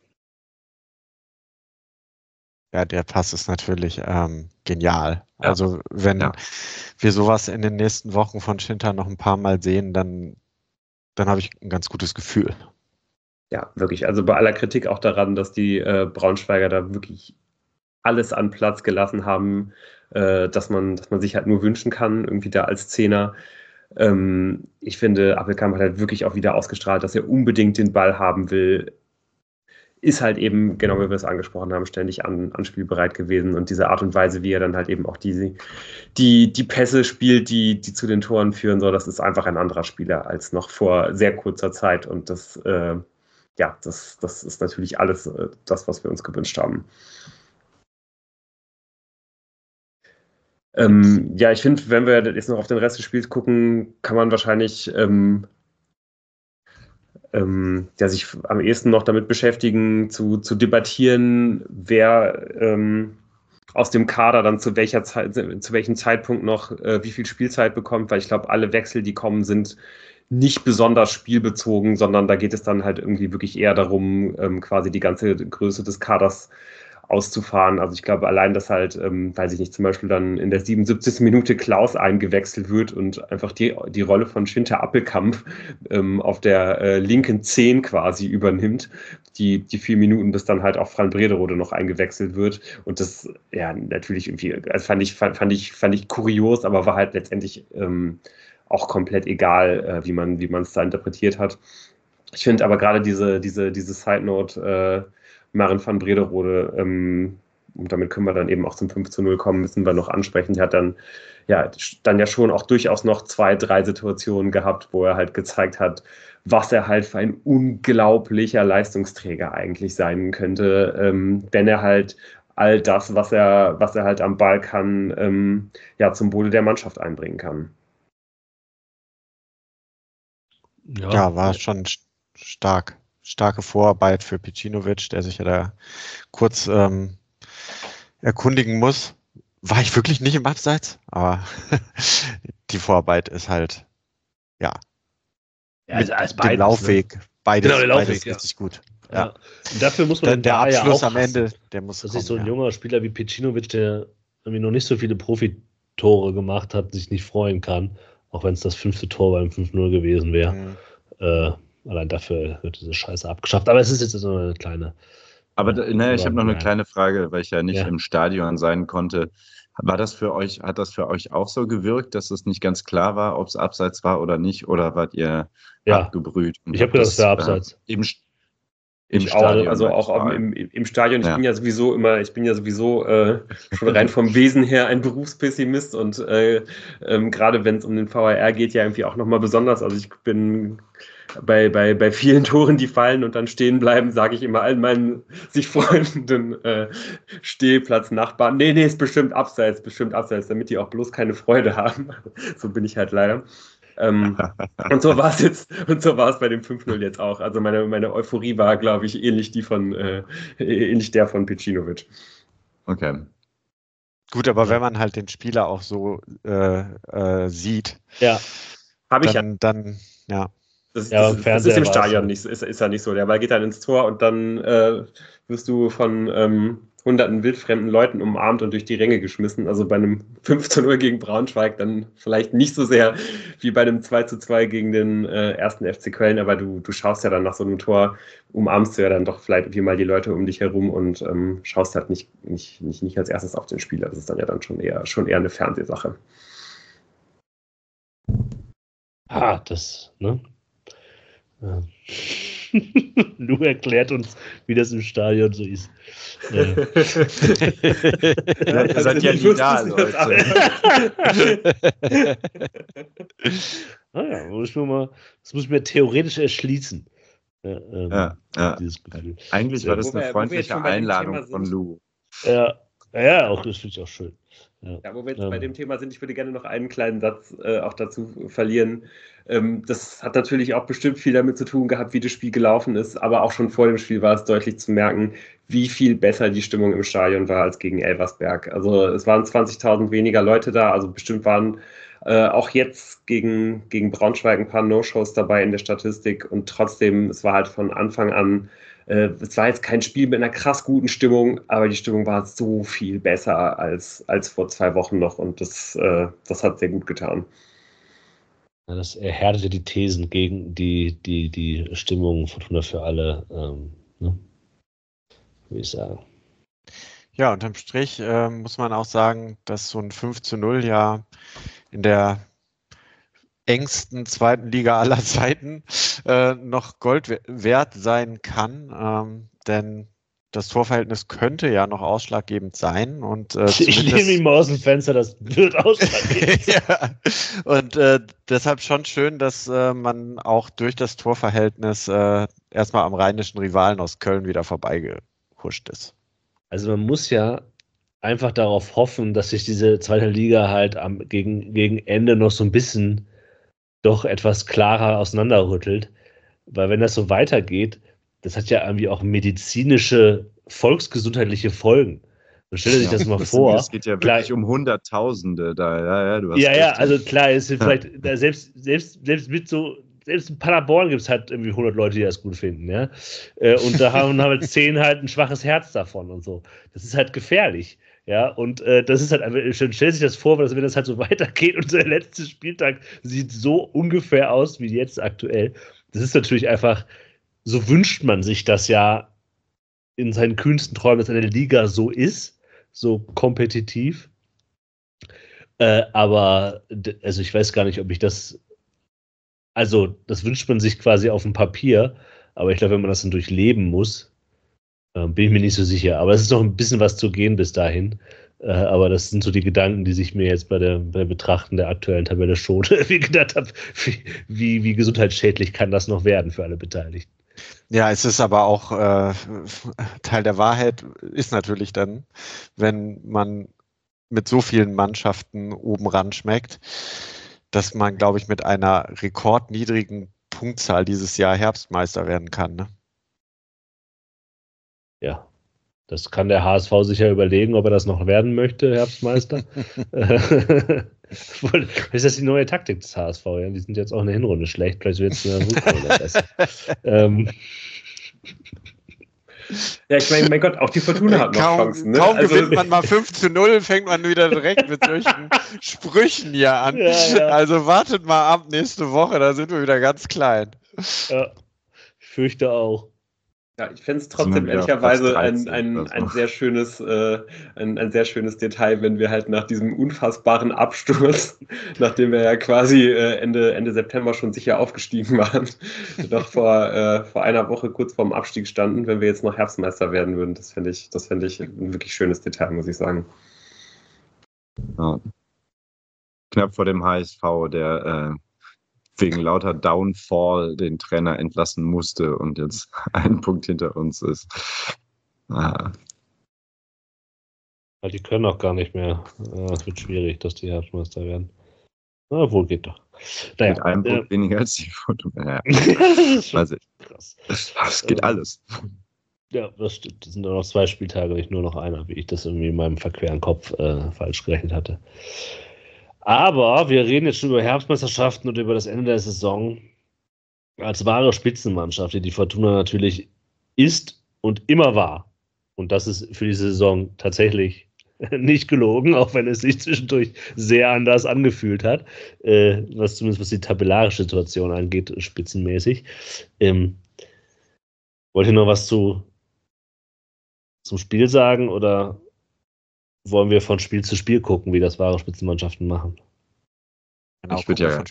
Ja, der Pass ist natürlich genial. Ja. Also wenn wir sowas in den nächsten Wochen von Schinter noch ein paar Mal sehen, dann habe ich ein ganz gutes Gefühl. Ja, wirklich. Also bei aller Kritik auch daran, dass die Braunschweiger da wirklich alles an Platz gelassen haben, dass man sich halt nur wünschen kann, irgendwie da als Zehner. Ich finde, Appelkamp hat halt wirklich auch wieder ausgestrahlt, dass er unbedingt den Ball haben will. Ist halt eben, genau wie wir es angesprochen haben, ständig anspielbereit gewesen. Und diese Art und Weise, wie er dann halt eben auch die Pässe spielt, die zu den Toren führen soll, das ist einfach ein anderer Spieler als noch vor sehr kurzer Zeit. Und das ist natürlich alles das, was wir uns gewünscht haben. Ja, ich finde, wenn wir jetzt noch auf den Rest des Spiels gucken, kann man wahrscheinlich sich am ehesten noch damit beschäftigen, zu debattieren, wer aus dem Kader dann zu welchem Zeitpunkt noch wie viel Spielzeit bekommt, weil ich glaube, alle Wechsel, die kommen, sind nicht besonders spielbezogen, sondern da geht es dann halt irgendwie wirklich eher darum, quasi die ganze Größe des Kaders auszufahren. Also ich glaube allein, dass halt, weiß ich nicht, zum Beispiel dann in der 77. Minute Klaus eingewechselt wird und einfach die Rolle von Schinter Appelkamp auf der linken 10 quasi übernimmt, die 4 Minuten, bis dann halt auch Fran Brederode noch eingewechselt wird. Und das, ja, natürlich irgendwie, also fand ich kurios, aber war halt letztendlich auch komplett egal, wie man es da interpretiert hat. Ich finde aber gerade diese Side Note, Marin van Brederode, und damit können wir dann eben auch zum 5:0 kommen, müssen wir noch ansprechen. Der hat dann ja schon auch durchaus noch 2, 3 Situationen gehabt, wo er halt gezeigt hat, was er halt für ein unglaublicher Leistungsträger eigentlich sein könnte, wenn er halt all das, was er halt am Ball kann, zum Wohle der Mannschaft einbringen kann. Ja, war schon starke Vorarbeit für Pecinovic, der sich ja da kurz erkundigen muss. War ich wirklich nicht im Abseits? Aber die Vorarbeit ist halt, ja also als dem Laufweg. Ne? Beides, genau, der Laufweg, beides richtig gut. Ja. Und dafür muss man der Abschluss auch am Ende, der muss dass kommen, sich so ein junger Spieler wie Pecinovic, der irgendwie noch nicht so viele Profitore gemacht hat, sich nicht freuen kann, auch wenn es das 5. Tor beim 5:0 gewesen wäre. Allein dafür wird diese Scheiße abgeschafft. Aber es ist jetzt so eine kleine. Aber ich habe noch eine kleine Frage, weil ich ja nicht im Stadion sein konnte. Hat das für euch auch so gewirkt, dass es nicht ganz klar war, ob es abseits war oder nicht? Oder wart ihr abgebrüht? Ich habe gedacht, es wäre abseits. Im Stadion. Also auch im Stadion. Ich bin ja sowieso schon rein vom Wesen her ein Berufspessimist und gerade wenn es um den VAR geht, ja irgendwie auch nochmal besonders. Also ich bin bei vielen Toren, die fallen und dann stehen bleiben, sage ich immer allen meinen sich freundenden Stehplatznachbarn, nee, ist bestimmt abseits, damit die auch bloß keine Freude haben. So bin ich halt leider. Und so war es bei dem 5:0 jetzt auch. Also meine Euphorie war, glaube ich, ähnlich der von Pecinovic. Okay. Gut, aber wenn man halt den Spieler auch so sieht, habe ich dann. Das ist im Stadion nicht, ist ja nicht so. Der Ball geht dann ins Tor und dann wirst du von hunderten wildfremden Leuten umarmt und durch die Ränge geschmissen. Also bei einem 5:0 gegen Braunschweig dann vielleicht nicht so sehr wie bei einem 2:2 gegen den 1. FC Köln, aber du schaust ja dann nach so einem Tor, umarmst du ja dann doch vielleicht irgendwie mal die Leute um dich herum und schaust halt nicht als erstes auf den Spieler. Das ist dann ja dann schon eher eine Fernsehsache. Ne? Ja. Lou erklärt uns, wie das im Stadion so ist. Ihr seid ja nie da, Leute. Das muss ich mir theoretisch erschließen. Dieses Gefühl. Eigentlich war das eine freundliche Einladung von Lou. Auch das finde ich auch schön. Ja, wo wir jetzt bei dem Thema sind, ich würde gerne noch einen kleinen Satz auch dazu verlieren. Das hat natürlich auch bestimmt viel damit zu tun gehabt, wie das Spiel gelaufen ist, aber auch schon vor dem Spiel war es deutlich zu merken, wie viel besser die Stimmung im Stadion war als gegen Elversberg. Also es waren 20.000 weniger Leute da, also bestimmt waren auch jetzt gegen Braunschweig ein paar No-Shows dabei in der Statistik und trotzdem, es war halt von Anfang an, es war jetzt kein Spiel mit einer krass guten Stimmung, aber die Stimmung war so viel besser als vor 2 Wochen noch und das hat sehr gut getan. Ja, das erhärtete die Thesen gegen die Stimmung Fortuna für alle, würde ich sagen. Ja, unterm Strich muss man auch sagen, dass so ein 5:0 ja in der engsten 2. Liga aller Zeiten noch Gold wert sein kann, denn das Torverhältnis könnte ja noch ausschlaggebend sein. Und, ich nehme ihn mal aus dem Fenster, das wird ausschlaggebend sein. Ja. Und deshalb schon schön, dass man auch durch das Torverhältnis erstmal am rheinischen Rivalen aus Köln wieder vorbeigehuscht ist. Also man muss ja einfach darauf hoffen, dass sich diese zweite Liga halt gegen Ende noch so ein bisschen doch etwas klarer auseinanderrüttelt. Weil wenn das so weitergeht, das hat ja irgendwie auch medizinische, volksgesundheitliche Folgen. Und stell dir das mal vor. Es geht ja wirklich um Hunderttausende da. Du hast recht. Also klar, ist vielleicht selbst in Paderborn gibt es halt irgendwie 100 Leute, die das gut finden, ja. Und da haben halt 10 halt ein schwaches Herz davon und so. Das ist halt gefährlich. Ja, und das ist halt einfach, stell sich das vor, wenn das halt so weitergeht und der letzte Spieltag sieht so ungefähr aus wie jetzt aktuell. Das ist natürlich einfach, so wünscht man sich das ja in seinen kühnsten Träumen, dass eine Liga so ist, so kompetitiv. Aber, also ich weiß gar nicht, ob ich das, also das wünscht man sich quasi auf dem Papier, aber ich glaube, wenn man das dann durchleben muss, bin ich mir nicht so sicher. Aber es ist noch ein bisschen was zu gehen bis dahin. Aber das sind so die Gedanken, die sich mir jetzt bei der Betrachten der aktuellen Tabelle schon gedacht habe, wie gesundheitsschädlich kann das noch werden für alle Beteiligten. Ja, es ist aber auch Teil der Wahrheit ist natürlich dann, wenn man mit so vielen Mannschaften oben ran schmeckt, dass man, glaube ich, mit einer rekordniedrigen Punktzahl dieses Jahr Herbstmeister werden kann. Ne? Ja, das kann der HSV sicher überlegen, ob er das noch werden möchte, Herbstmeister. Ist das die neue Taktik des HSV? Ja? Die sind jetzt auch in der Hinrunde schlecht, vielleicht wird es in der Rückrunde besser. Ja, ich meine, mein Gott, auch die Fortuna hat noch Chancen. Ne? Kaum gewinnt man mal 5-0, fängt man wieder direkt mit solchen Sprüchen hier an. Ja. Also wartet mal ab nächste Woche, da sind wir wieder ganz klein. Ja, ich fürchte auch. Ja, ich fände es trotzdem ehrlicherweise ein sehr schönes Detail, wenn wir halt nach diesem unfassbaren Absturz, nachdem wir ja quasi Ende September schon sicher aufgestiegen waren, noch vor einer Woche kurz vorm Abstieg standen, wenn wir jetzt noch Herbstmeister werden würden. Das fände ich ein wirklich schönes Detail, muss ich sagen. Ja. Knapp vor dem HSV, der wegen lauter Downfall den Trainer entlassen musste und jetzt ein Punkt hinter uns ist. Die können auch gar nicht mehr. Es wird schwierig, dass die Herbstmeister werden. Na, wohl geht doch. Naja, mit einem Punkt weniger als die Fortuna. Also, krass. Das geht alles. Ja, das stimmt. Das sind nur noch 2 Spieltage, nicht nur noch einer, wie ich das irgendwie in meinem verqueren Kopf falsch gerechnet hatte. Aber wir reden jetzt schon über Herbstmeisterschaften und über das Ende der Saison. Als wahre Spitzenmannschaft, die Fortuna natürlich ist und immer war. Und das ist für die Saison tatsächlich nicht gelogen, auch wenn es sich zwischendurch sehr anders angefühlt hat, was die tabellarische Situation angeht, spitzenmäßig. Wollt ihr noch was zum Spiel sagen oder wollen wir von Spiel zu Spiel gucken, wie das wahre Spitzenmannschaften machen? Genau, ich würde ja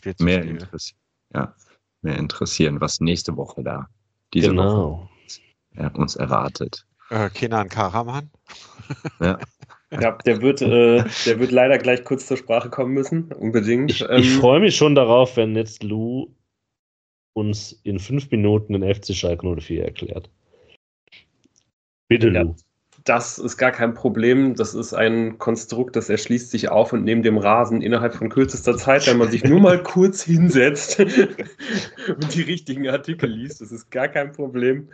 mehr interessieren, was nächste Woche da diese Woche uns erwartet. Kenan Karaman. Ja. Ja, der wird leider gleich kurz zur Sprache kommen müssen, unbedingt. Ich freue mich schon darauf, wenn jetzt Lou uns in 5 Minuten den FC Schalke 04 erklärt. Bitte, Lou. Das ist gar kein Problem. Das ist ein Konstrukt, das erschließt sich auf und neben dem Rasen innerhalb von kürzester Zeit, wenn man sich nur mal kurz hinsetzt und die richtigen Artikel liest. Das ist gar kein Problem.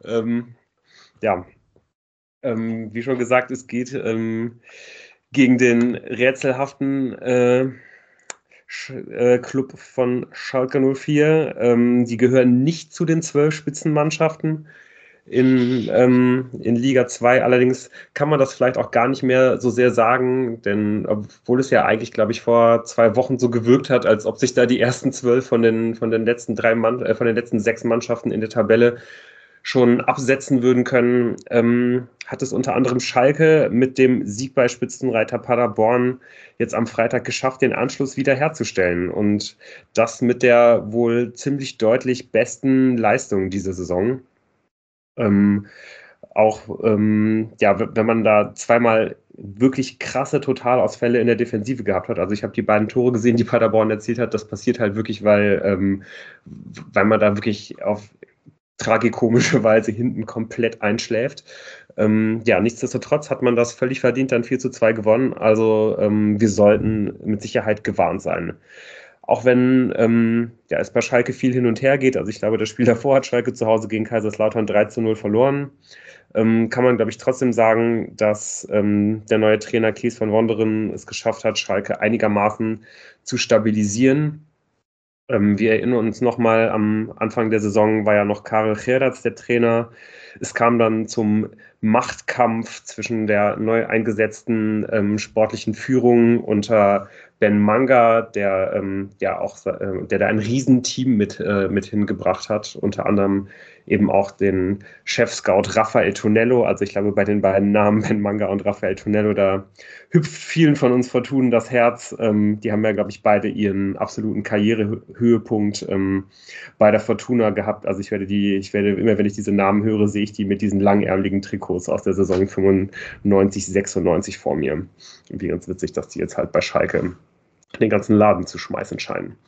Wie schon gesagt, es geht gegen den rätselhaften Club von Schalke 04. Die gehören nicht zu den 12 Spitzenmannschaften in Liga 2. Allerdings kann man das vielleicht auch gar nicht mehr so sehr sagen, denn obwohl es ja eigentlich, glaube ich, vor 2 Wochen so gewirkt hat, als ob sich da die ersten 12 von den letzten 6 Mannschaften in der Tabelle schon absetzen würden können, hat es unter anderem Schalke mit dem Sieg bei Spitzenreiter Paderborn jetzt am Freitag geschafft, den Anschluss wiederherzustellen. Und das mit der wohl ziemlich deutlich besten Leistung dieser Saison. Wenn man da zweimal wirklich krasse Totalausfälle in der Defensive gehabt hat. Also ich habe die beiden Tore gesehen, die Paderborn erzielt hat. Das passiert halt wirklich, weil man da wirklich auf tragikomische Weise hinten komplett einschläft. Ja, nichtsdestotrotz hat man das völlig verdient dann 4:2 gewonnen. Also wir sollten mit Sicherheit gewarnt sein. Auch wenn ja, es bei Schalke viel hin und her geht. Also ich glaube, das Spiel davor hat Schalke zu Hause gegen Kaiserslautern 3:0 verloren. Kann man, glaube ich, trotzdem sagen, dass der neue Trainer Kees van Wonderen es geschafft hat, Schalke einigermaßen zu stabilisieren. Wir erinnern uns nochmal, am Anfang der Saison war ja noch Karel Gerrards der Trainer. Es kam dann zum Machtkampf zwischen der neu eingesetzten sportlichen Führung unter Ben Manga, der da ein Riesenteam mit hingebracht hat, unter anderem eben auch den Chef-Scout Rafael Tonello. Also ich glaube, bei den beiden Namen Ben Manga und Rafael Tonello, da hüpft vielen von uns Fortuna das Herz. Die haben ja, glaube ich, beide ihren absoluten Karrierehöhepunkt bei der Fortuna gehabt. Also ich werde immer, wenn ich diese Namen höre, sehe ich die mit diesen langärmeligen Trikots aus der Saison 95, 96 vor mir. Irgendwie ganz witzig, dass die jetzt halt bei Schalke den ganzen Laden zu schmeißen scheinen.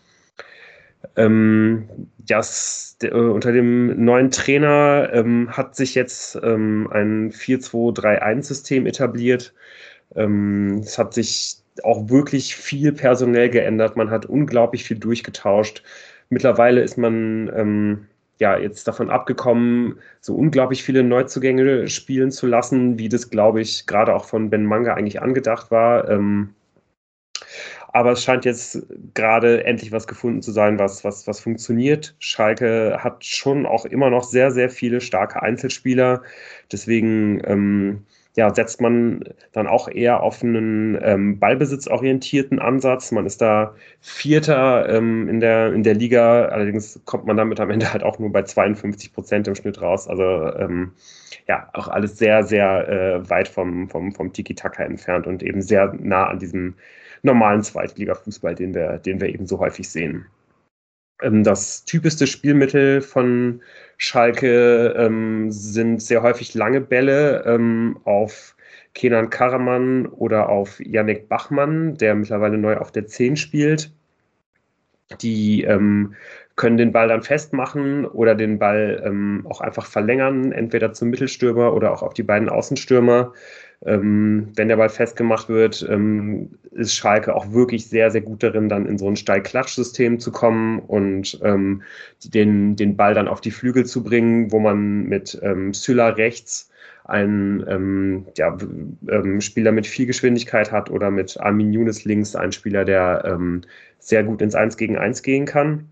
Unter dem neuen Trainer hat sich jetzt ein 4-2-3-1-System etabliert. Es hat sich auch wirklich viel personell geändert. Man hat unglaublich viel durchgetauscht. Mittlerweile ist man jetzt davon abgekommen, so unglaublich viele Neuzugänge spielen zu lassen, wie das, glaube ich, gerade auch von Ben Manga eigentlich angedacht war. Aber es scheint jetzt gerade endlich was gefunden zu sein, was funktioniert. Schalke hat schon auch immer noch sehr, sehr viele starke Einzelspieler. Deswegen setzt man dann auch eher auf einen ballbesitzorientierten Ansatz. Man ist da Vierter in der Liga. Allerdings kommt man damit am Ende halt auch nur bei 52% im Schnitt raus. Also auch alles sehr, sehr weit vom Tiki-Taka entfernt und eben sehr nah an diesem normalen Zweitliga-Fußball, den wir eben so häufig sehen. Das typischste Spielmittel von Schalke sind sehr häufig lange Bälle auf Kenan Karaman oder auf Yannick Bachmann, der mittlerweile neu auf der 10 spielt. Die können den Ball dann festmachen oder den Ball auch einfach verlängern, entweder zum Mittelstürmer oder auch auf die beiden Außenstürmer. Wenn der Ball festgemacht wird, ist Schalke auch wirklich sehr, sehr gut darin, dann in so ein Steil-Klatsch-System zu kommen und den Ball dann auf die Flügel zu bringen, wo man mit Süle rechts einen Spieler mit viel Geschwindigkeit hat oder mit Armin Younes links einen Spieler, der sehr gut ins 1 gegen 1 gehen kann.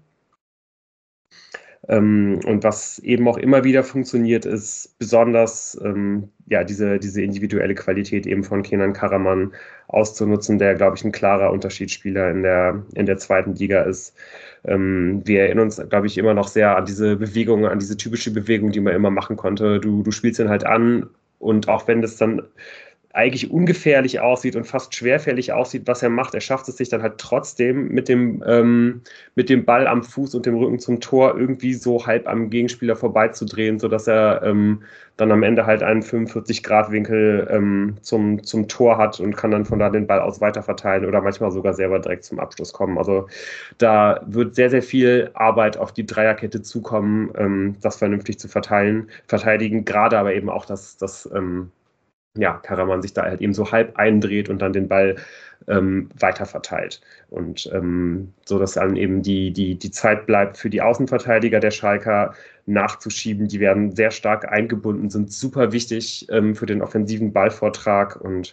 Und was eben auch immer wieder funktioniert, ist besonders diese individuelle Qualität eben von Kenan Karaman auszunutzen, der, glaube ich, ein klarer Unterschiedsspieler in der zweiten Liga ist. Wir erinnern uns, glaube ich, immer noch sehr an diese Bewegung, an diese typische Bewegung, die man immer machen konnte. Du spielst ihn halt an und auch wenn das dann eigentlich ungefährlich aussieht und fast schwerfällig aussieht, was er macht. Er schafft es sich dann halt trotzdem mit dem Ball am Fuß und dem Rücken zum Tor irgendwie so halb am Gegenspieler vorbeizudrehen, sodass er dann am Ende halt einen 45-Grad-Winkel zum Tor hat und kann dann von da den Ball aus weiterverteilen oder manchmal sogar selber direkt zum Abschluss kommen. Also da wird sehr, sehr viel Arbeit auf die Dreierkette zukommen, das vernünftig zu verteidigen, gerade aber eben auch das Karaman sich da halt eben so halb eindreht und dann den Ball weiter verteilt. Und so, dass dann eben die Zeit bleibt für die Außenverteidiger der Schalker nachzuschieben. Die werden sehr stark eingebunden, sind super wichtig für den offensiven Ballvortrag. Und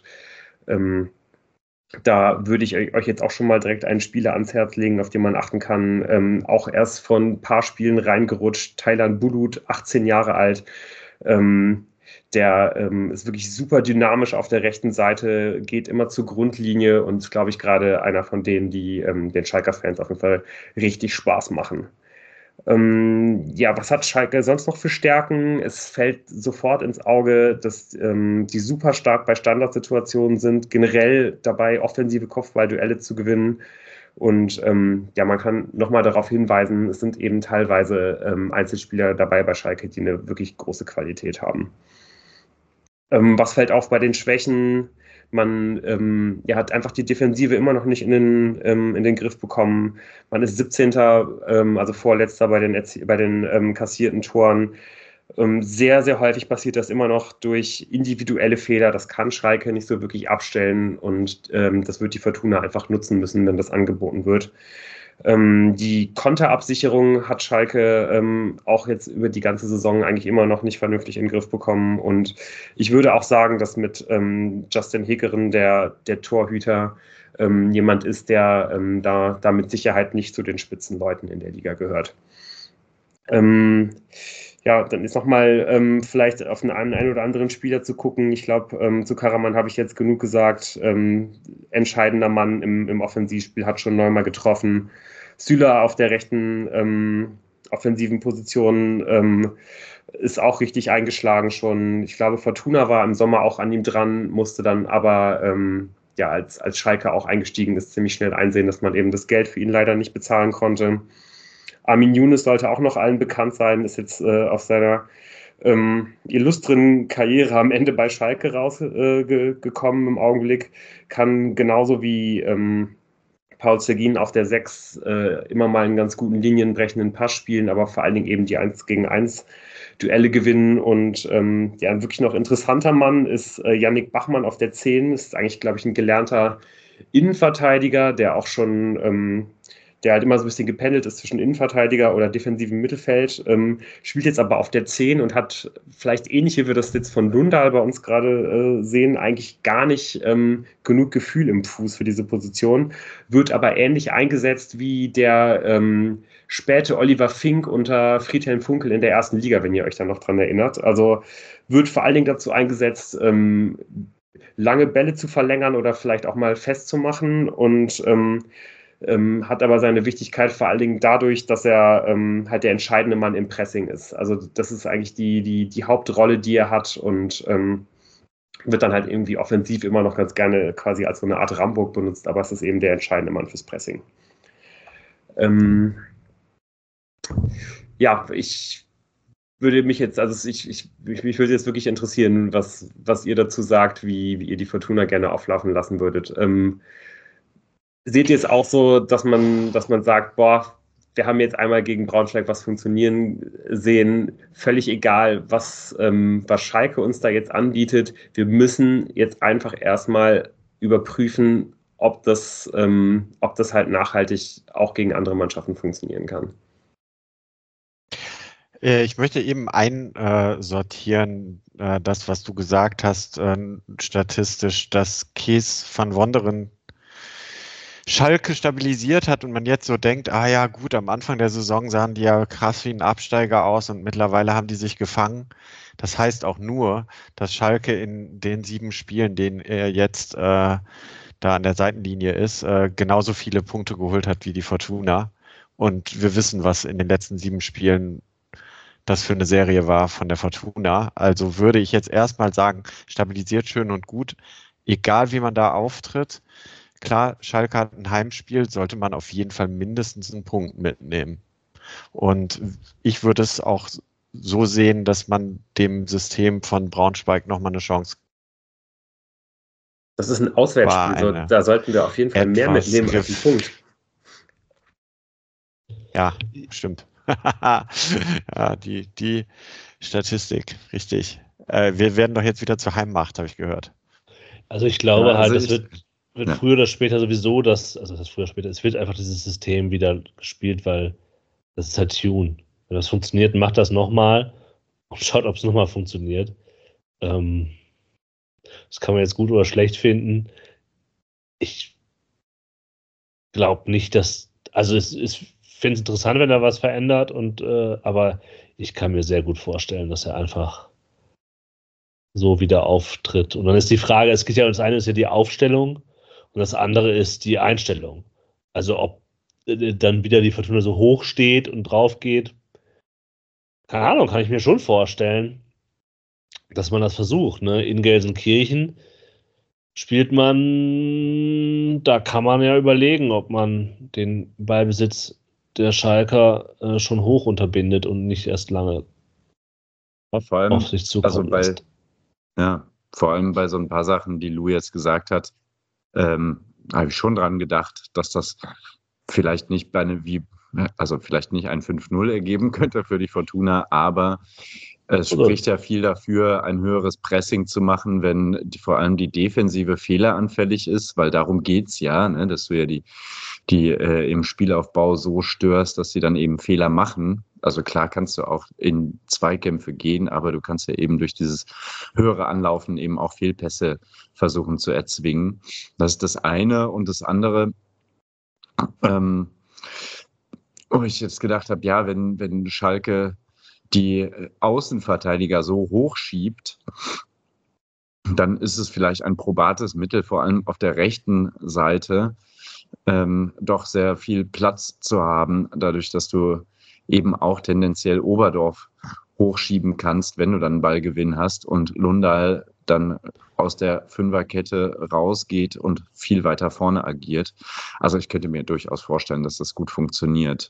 da würde ich euch jetzt auch schon mal direkt einen Spieler ans Herz legen, auf den man achten kann. Auch erst von ein paar Spielen reingerutscht. Taylan Bulut, 18 Jahre alt. Der ist wirklich super dynamisch auf der rechten Seite, geht immer zur Grundlinie und ist, glaube ich, gerade einer von denen, die den Schalker-Fans auf jeden Fall richtig Spaß machen. Was hat Schalke sonst noch für Stärken? Es fällt sofort ins Auge, dass die super stark bei Standardsituationen sind, generell dabei offensive Kopfballduelle zu gewinnen. Und man kann nochmal darauf hinweisen, es sind eben teilweise Einzelspieler dabei bei Schalke, die eine wirklich große Qualität haben. Was fällt auf bei den Schwächen? Man hat einfach die Defensive immer noch nicht in den Griff bekommen. Man ist 17., also Vorletzter bei den kassierten Toren. Sehr, sehr häufig passiert das immer noch durch individuelle Fehler. Das kann Schalke nicht so wirklich abstellen und das wird die Fortuna einfach nutzen müssen, wenn das angeboten wird. Die Konterabsicherung hat Schalke auch jetzt über die ganze Saison eigentlich immer noch nicht vernünftig in den Griff bekommen. Und ich würde auch sagen, dass mit Justin Hekeren, der Torhüter, jemand ist, der da mit Sicherheit nicht zu den Spitzenleuten in der Liga gehört. Ja, dann ist nochmal vielleicht auf einen oder anderen Spieler zu gucken. Ich glaube, zu Karaman habe ich jetzt genug gesagt. Entscheidender Mann im Offensivspiel, hat schon neunmal getroffen. Süle auf der rechten offensiven Position ist auch richtig eingeschlagen schon. Ich glaube, Fortuna war im Sommer auch an ihm dran, musste dann aber als Schalke auch eingestiegen ist, ziemlich schnell einsehen, dass man eben das Geld für ihn leider nicht bezahlen konnte. Armin Younes sollte auch noch allen bekannt sein, ist jetzt aus seiner illustren Karriere am Ende bei Schalke rausgekommen im Augenblick, kann genauso wie Paul Seguin auf der 6 immer mal einen ganz guten linienbrechenden Pass spielen, aber vor allen Dingen eben die 1-gegen-1 Duelle gewinnen. Und ein wirklich noch interessanter Mann ist Yannick Bachmann auf der 10, ist eigentlich, glaube ich, ein gelernter Innenverteidiger, der auch schon der halt immer so ein bisschen gependelt ist zwischen Innenverteidiger oder defensivem Mittelfeld, spielt jetzt aber auf der 10 und hat vielleicht ähnlich, wie wir das jetzt von Lundahl bei uns gerade sehen, eigentlich gar nicht genug Gefühl im Fuß für diese Position, wird aber ähnlich eingesetzt wie der späte Oliver Fink unter Friedhelm Funkel in der ersten Liga, wenn ihr euch da noch dran erinnert. Also wird vor allen Dingen dazu eingesetzt, lange Bälle zu verlängern oder vielleicht auch mal festzumachen und hat aber seine Wichtigkeit vor allen Dingen dadurch, dass er halt der entscheidende Mann im Pressing ist. Also das ist eigentlich die Hauptrolle, die er hat und wird dann halt irgendwie offensiv immer noch ganz gerne quasi als so eine Art Rambock benutzt, aber es ist eben der entscheidende Mann fürs Pressing. Ich würde mich jetzt, also mich würde jetzt wirklich interessieren, was ihr dazu sagt, wie ihr die Fortuna gerne auflaufen lassen würdet. Seht ihr es auch so, dass man sagt, boah, wir haben jetzt einmal gegen Braunschweig was funktionieren sehen, völlig egal, was Schalke uns da jetzt anbietet. Wir müssen jetzt einfach erstmal überprüfen, ob das halt nachhaltig auch gegen andere Mannschaften funktionieren kann. Ich möchte eben einsortieren, das, was du gesagt hast, statistisch, dass Kees van Wonderen Schalke stabilisiert hat und man jetzt so denkt, ja gut, am Anfang der Saison sahen die ja krass wie ein Absteiger aus und mittlerweile haben die sich gefangen. Das heißt auch nur, dass Schalke in den 7 Spielen, denen er jetzt da an der Seitenlinie ist, genauso viele Punkte geholt hat wie die Fortuna. Und wir wissen, was in den letzten 7 Spielen das für eine Serie war von der Fortuna. Also würde ich jetzt erstmal sagen, stabilisiert schön und gut, egal wie man da auftritt. Klar, Schalke hat ein Heimspiel, sollte man auf jeden Fall mindestens einen Punkt mitnehmen. Und ich würde es auch so sehen, dass man dem System von Braunschweig nochmal eine Chance. Das ist ein Auswärtsspiel, da sollten wir auf jeden Fall mehr mitnehmen als einen Punkt. Ja, stimmt. Ja, die Statistik, richtig. Wir werden doch jetzt wieder zur Heimmacht, habe ich gehört. Also ich glaube das wird früher oder später sowieso es wird einfach dieses System wieder gespielt, weil das ist halt Tune. Wenn das funktioniert, macht das nochmal und schaut, ob es nochmal funktioniert. Das kann man jetzt gut oder schlecht finden. Ich glaube nicht, also ich finde es interessant, wenn er was verändert, aber ich kann mir sehr gut vorstellen, dass er einfach so wieder auftritt. Und dann ist die Frage, es geht ja, das eine ist ja die Aufstellung und das andere ist die Einstellung. Also ob dann wieder die Fortuna so hoch steht und drauf geht, keine Ahnung, kann ich mir schon vorstellen, dass man das versucht. Ne? In Gelsenkirchen spielt man, da kann man ja überlegen, ob man den Ballbesitz der Schalker schon hoch unterbindet und nicht erst lange vor allem, auf sich zukommen lässt. Vor allem bei so ein paar Sachen, die Lou jetzt gesagt hat, habe ich schon dran gedacht, dass das vielleicht nicht vielleicht nicht ein 5-0 ergeben könnte für die Fortuna, aber Es spricht ja viel dafür, ein höheres Pressing zu machen, wenn vor allem die Defensive fehleranfällig ist, weil darum geht's ja, ne, dass du ja die im Spielaufbau so störst, dass sie dann eben Fehler machen. Also klar kannst du auch in Zweikämpfe gehen, aber du kannst ja eben durch dieses höhere Anlaufen eben auch Fehlpässe versuchen zu erzwingen. Das ist das eine. Und das andere, wo ich jetzt gedacht habe, ja, wenn Schalke die Außenverteidiger so hochschiebt, dann ist es vielleicht ein probates Mittel, vor allem auf der rechten Seite, doch sehr viel Platz zu haben, dadurch, dass du eben auch tendenziell Oberdorf hochschieben kannst, wenn du dann einen Ballgewinn hast und Lundahl dann aus der Fünferkette rausgeht und viel weiter vorne agiert. Also ich könnte mir durchaus vorstellen, dass das gut funktioniert.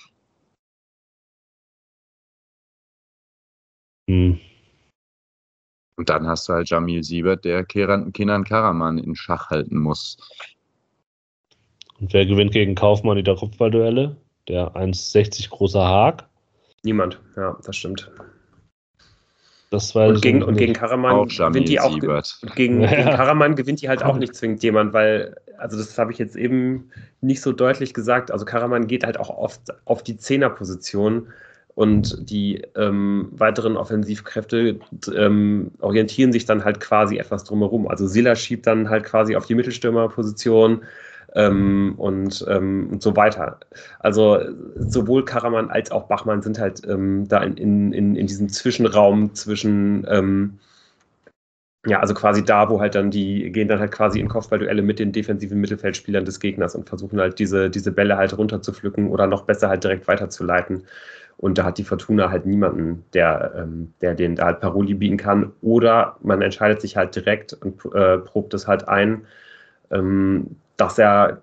Und dann hast du halt Jamil Siebert, der Kenan Karaman in Schach halten muss. Und wer gewinnt gegen Kaufmann die Kopfballduelle? Der 1,60 große Haag? Niemand, ja, das stimmt. Das war und gegen Karaman gewinnt die auch. Gegen Karaman gewinnt die halt auch nicht zwingend jemand, weil, also das habe ich jetzt eben nicht so deutlich gesagt, also Karaman geht halt auch oft auf die Zehnerposition und die weiteren Offensivkräfte orientieren sich dann halt quasi etwas drumherum. Also Silla schiebt dann halt quasi auf die Mittelstürmerposition und so weiter. Also sowohl Karaman als auch Bachmann sind halt da in diesem Zwischenraum zwischen also quasi da, wo halt dann gehen dann halt quasi in Kopfballduelle mit den defensiven Mittelfeldspielern des Gegners und versuchen halt diese Bälle halt runterzupflücken oder noch besser halt direkt weiterzuleiten. Und da hat die Fortuna halt niemanden, der denen da halt Paroli bieten kann. Oder man entscheidet sich halt direkt und probt es halt ein, dass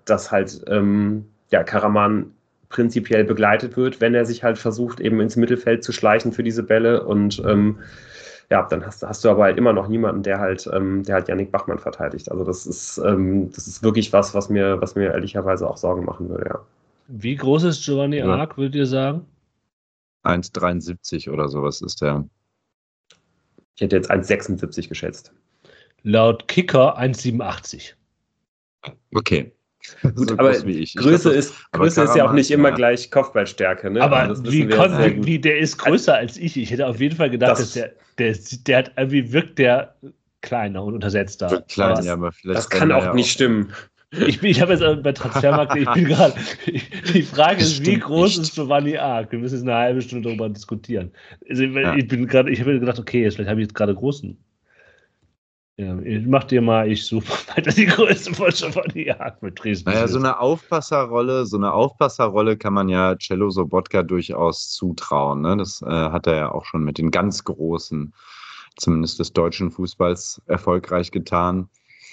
Karaman prinzipiell begleitet wird, wenn er sich halt versucht, eben ins Mittelfeld zu schleichen für diese Bälle. Und dann hast du aber halt immer noch niemanden, der halt Yannick Bachmann verteidigt. Also das ist wirklich was mir ehrlicherweise auch Sorgen machen würde, ja. Wie groß ist Giovanni Arc, würdet ihr sagen? 1,73 oder sowas ist der. Ich hätte jetzt 1,76 geschätzt. Laut Kicker 1,87. Okay. Gut, so aber Größe ist ja auch nicht immer gleich Kopfballstärke. Ne? Aber der ist größer als ich. Ich hätte auf jeden Fall gedacht, dass der hat irgendwie wirkt der kleiner und untersetzter. Wirkt klein, ja, aber vielleicht das kann auch nicht stimmen. Ich habe jetzt bei Transfermarkt, die Frage ist, wie groß ist Giovanni Arc? Wir müssen jetzt eine halbe Stunde darüber diskutieren. Also ich habe gedacht, okay, vielleicht habe ich jetzt gerade großen. Ja, mach dir mal, ich suche weiter die Größe von Giovanni Arc mit Dresden. Naja, so eine Aufpasserrolle kann man ja Cello Sobotka durchaus zutrauen. Ne? Das hat er ja auch schon mit den ganz Großen, zumindest des deutschen Fußballs, erfolgreich getan.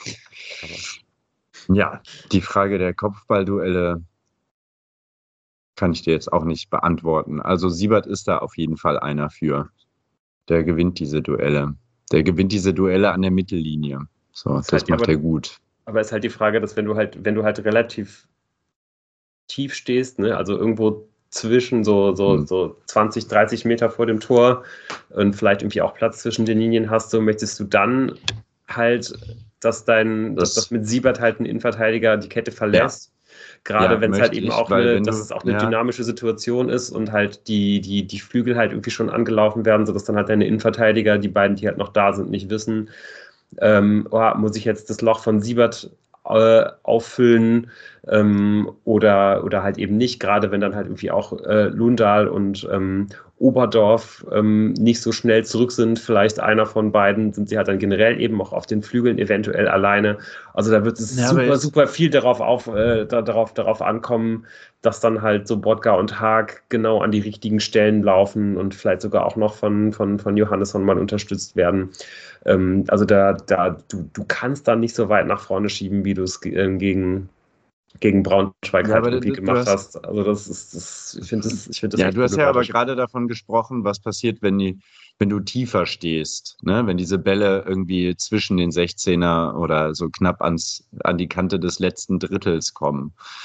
Ja, die Frage der Kopfballduelle kann ich dir jetzt auch nicht beantworten. Also Siebert ist da auf jeden Fall einer für. Der gewinnt diese Duelle. Der gewinnt diese Duelle an der Mittellinie. So, das macht er gut. Aber es ist halt die Frage, dass wenn du halt relativ tief stehst, ne, also irgendwo zwischen so 20, 30 Meter vor dem Tor und vielleicht irgendwie auch Platz zwischen den Linien hast, so möchtest du dann halt, dass mit Siebert halt ein Innenverteidiger die Kette verlässt. Ja. Gerade wenn es halt eben auch eine dynamische Situation ist und halt die Flügel halt irgendwie schon angelaufen werden, sodass dann halt deine Innenverteidiger, die beiden, die halt noch da sind, nicht wissen, muss ich jetzt das Loch von Siebert auffüllen oder halt eben nicht, gerade wenn dann halt irgendwie auch Lundahl und Oberdorf nicht so schnell zurück sind, vielleicht einer von beiden, sind sie halt dann generell eben auch auf den Flügeln eventuell alleine. Also da wird es super viel darauf ankommen, dass dann halt so Bodka und Haag genau an die richtigen Stellen laufen und vielleicht sogar auch noch von Johannesson mal unterstützt werden. Also du kannst da nicht so weit nach vorne schieben, wie du es gegen Braunschweig halt irgendwie gemacht hast. Also ich finde das ja, du hast ja aber gerade davon gesprochen, was passiert, wenn du tiefer stehst, ne? Wenn diese Bälle irgendwie zwischen den 16er oder so knapp an die Kante des letzten Drittels kommen.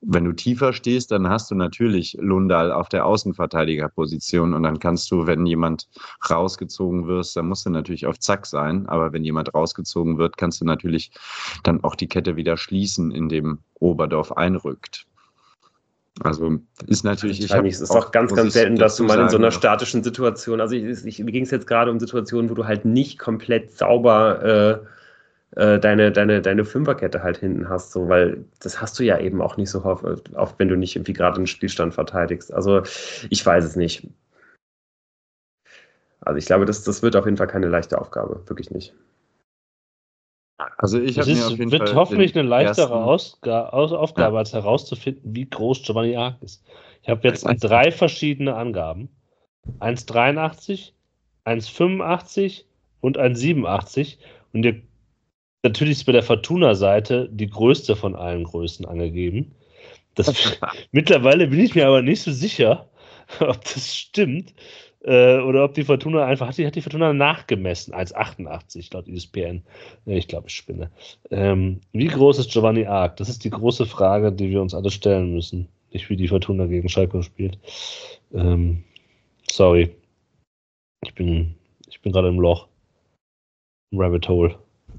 wenn du tiefer stehst, dann hast du natürlich Lundal auf der Außenverteidigerposition und dann kannst du, wenn jemand rausgezogen wirst, dann musst du natürlich auf Zack sein, aber wenn jemand rausgezogen wird, kannst du natürlich dann auch die Kette wieder schließen, indem Oberdorf einrückt. Also ist natürlich... Es ist auch ganz, ganz selten, dass du mal in so einer statischen Situation, also mir ging es jetzt gerade um Situationen, wo du halt nicht komplett sauber deine Fünferkette halt hinten hast, so, weil das hast du ja eben auch nicht so oft, wenn du nicht irgendwie gerade einen Spielstand verteidigst. Also ich weiß es nicht. Also ich glaube, das wird auf jeden Fall keine leichte Aufgabe, wirklich nicht. Also ich habe mir auf jeden wird Fall hoffentlich eine leichtere Aufgabe, als herauszufinden, wie groß Giovanni Arc ist. Ich habe jetzt 3 verschiedene Angaben. 1,83, 1,85 und 1,87 und natürlich ist bei der Fortuna-Seite die größte von allen Größen angegeben. Mittlerweile bin ich mir aber nicht so sicher, ob das stimmt oder ob die Fortuna hat die Fortuna nachgemessen, 1,88 laut ESPN. Ich glaube, ich spinne. Wie groß ist Giovanni Arc? Das ist die große Frage, die wir uns alle stellen müssen. Nicht wie die Fortuna gegen Schalke spielt. Sorry. Ich bin gerade im Loch. Im Rabbit Hole.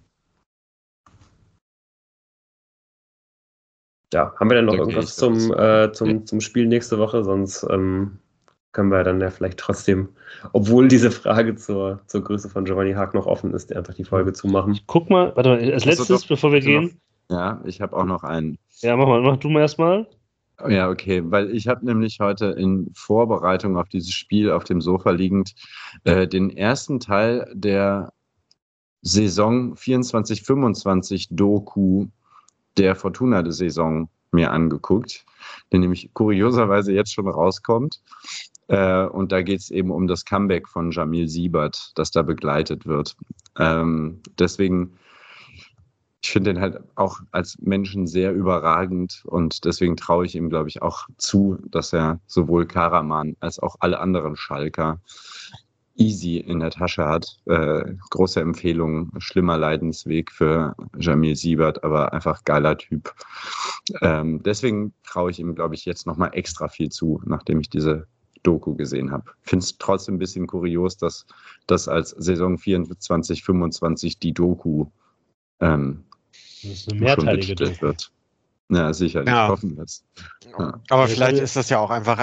Ja, haben wir denn noch irgendwas zum Spiel nächste Woche? Sonst können wir dann ja vielleicht trotzdem, obwohl diese Frage zur Größe von Giovanni Arc noch offen ist, einfach die Folge zumachen. Guck mal, warte mal, als letztes, bevor wir gehen. Ja, ich habe auch noch einen. Ja, mach du mal erstmal. Ja, okay, weil ich habe nämlich heute in Vorbereitung auf dieses Spiel auf dem Sofa liegend den ersten Teil der Saison 24/25 Doku der Fortuna der Saison mir angeguckt, der nämlich kurioserweise jetzt schon rauskommt. Und da geht es eben um das Comeback von Jamil Siebert, das da begleitet wird. Deswegen, ich finde den halt auch als Menschen sehr überragend und deswegen traue ich ihm, glaube ich, auch zu, dass er sowohl Karaman als auch alle anderen Schalker easy in der Tasche hat. Große Empfehlung, schlimmer Leidensweg für Jamil Siebert, aber einfach geiler Typ. Deswegen traue ich ihm, glaube ich, jetzt nochmal extra viel zu, nachdem ich diese Doku gesehen habe. Finde es trotzdem ein bisschen kurios, dass das als Saison 24/25 die Doku das ist eine mehrteilige Doku wird. Ja, sicherlich. Ja. Hoffen wir es. Ja. Aber vielleicht ist das ja auch einfach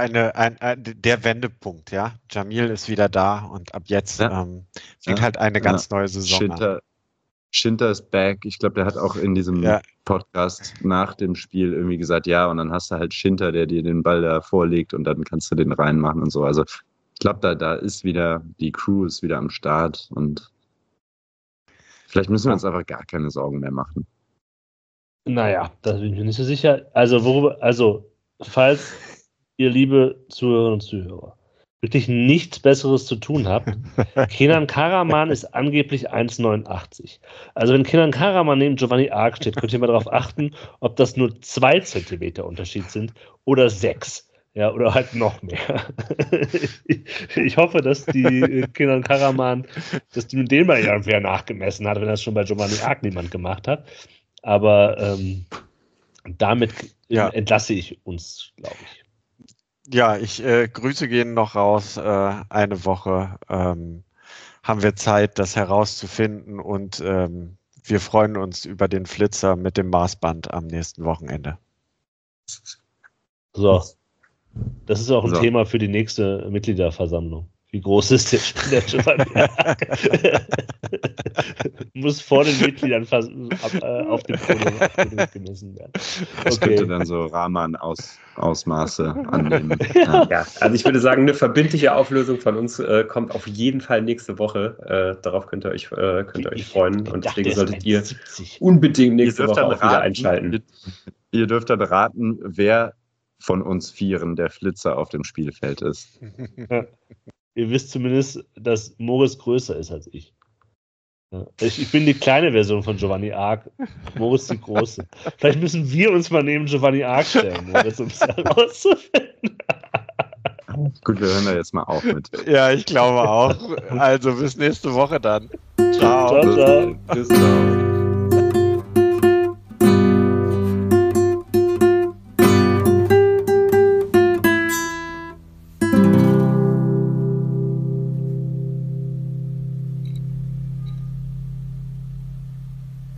der Wendepunkt, ja. Jamil ist wieder da und ab jetzt fängt halt eine ganz neue Saison an. Schinter ist back. Ich glaube, der hat auch in diesem Podcast nach dem Spiel irgendwie gesagt, ja, und dann hast du halt Schinter, der dir den Ball da vorlegt und dann kannst du den reinmachen und so. Also ich glaube, da ist wieder, die Crew ist wieder am Start und vielleicht müssen wir uns einfach gar keine Sorgen mehr machen. Naja, da bin ich mir nicht so sicher. Also, falls ihr liebe Zuhörerinnen und Zuhörer wirklich nichts Besseres zu tun habt, Kenan Karaman ist angeblich 1,89. Also wenn Kenan Karaman neben Giovanni Arc steht, könnt ihr mal darauf achten, ob das nur 2 Zentimeter Unterschied sind oder 6. Ja, oder halt noch mehr. Ich hoffe, dass die Kenan Karaman, dass die mit dem mal irgendwer nachgemessen hat, wenn das schon bei Giovanni Arc niemand gemacht hat. Aber damit entlasse ich uns, glaube ich. Ja, Grüße gehen noch raus. Eine Woche haben wir Zeit, das herauszufinden und wir freuen uns über den Flitzer mit dem Maßband am nächsten Wochenende. So, das ist auch ein Thema für die nächste Mitgliederversammlung. Wie groß ist der Giovanni? Muss vor den Mitgliedern auf dem Podium gemessen werden. Das könnte dann so Rahman-Ausmaße annehmen. Ja, also ich würde sagen, eine verbindliche Auflösung von uns kommt auf jeden Fall nächste Woche. Darauf könnt ihr euch freuen. Und deswegen solltet ihr unbedingt nächste Woche auch wieder einschalten. Ihr dürft dann raten, wer von uns Vieren der Flitzer auf dem Spielfeld ist. Ihr wisst zumindest, dass Moritz größer ist als ich. Ja. Ich bin die kleine Version von Giovanni Arc, Moritz die große. Vielleicht müssen wir uns mal neben Giovanni Arc stellen, Moritz, um es herauszufinden. Gut, wir hören da jetzt mal auf mit. Ja, ich glaube auch. Also bis nächste Woche dann. Ciao. Bis dann.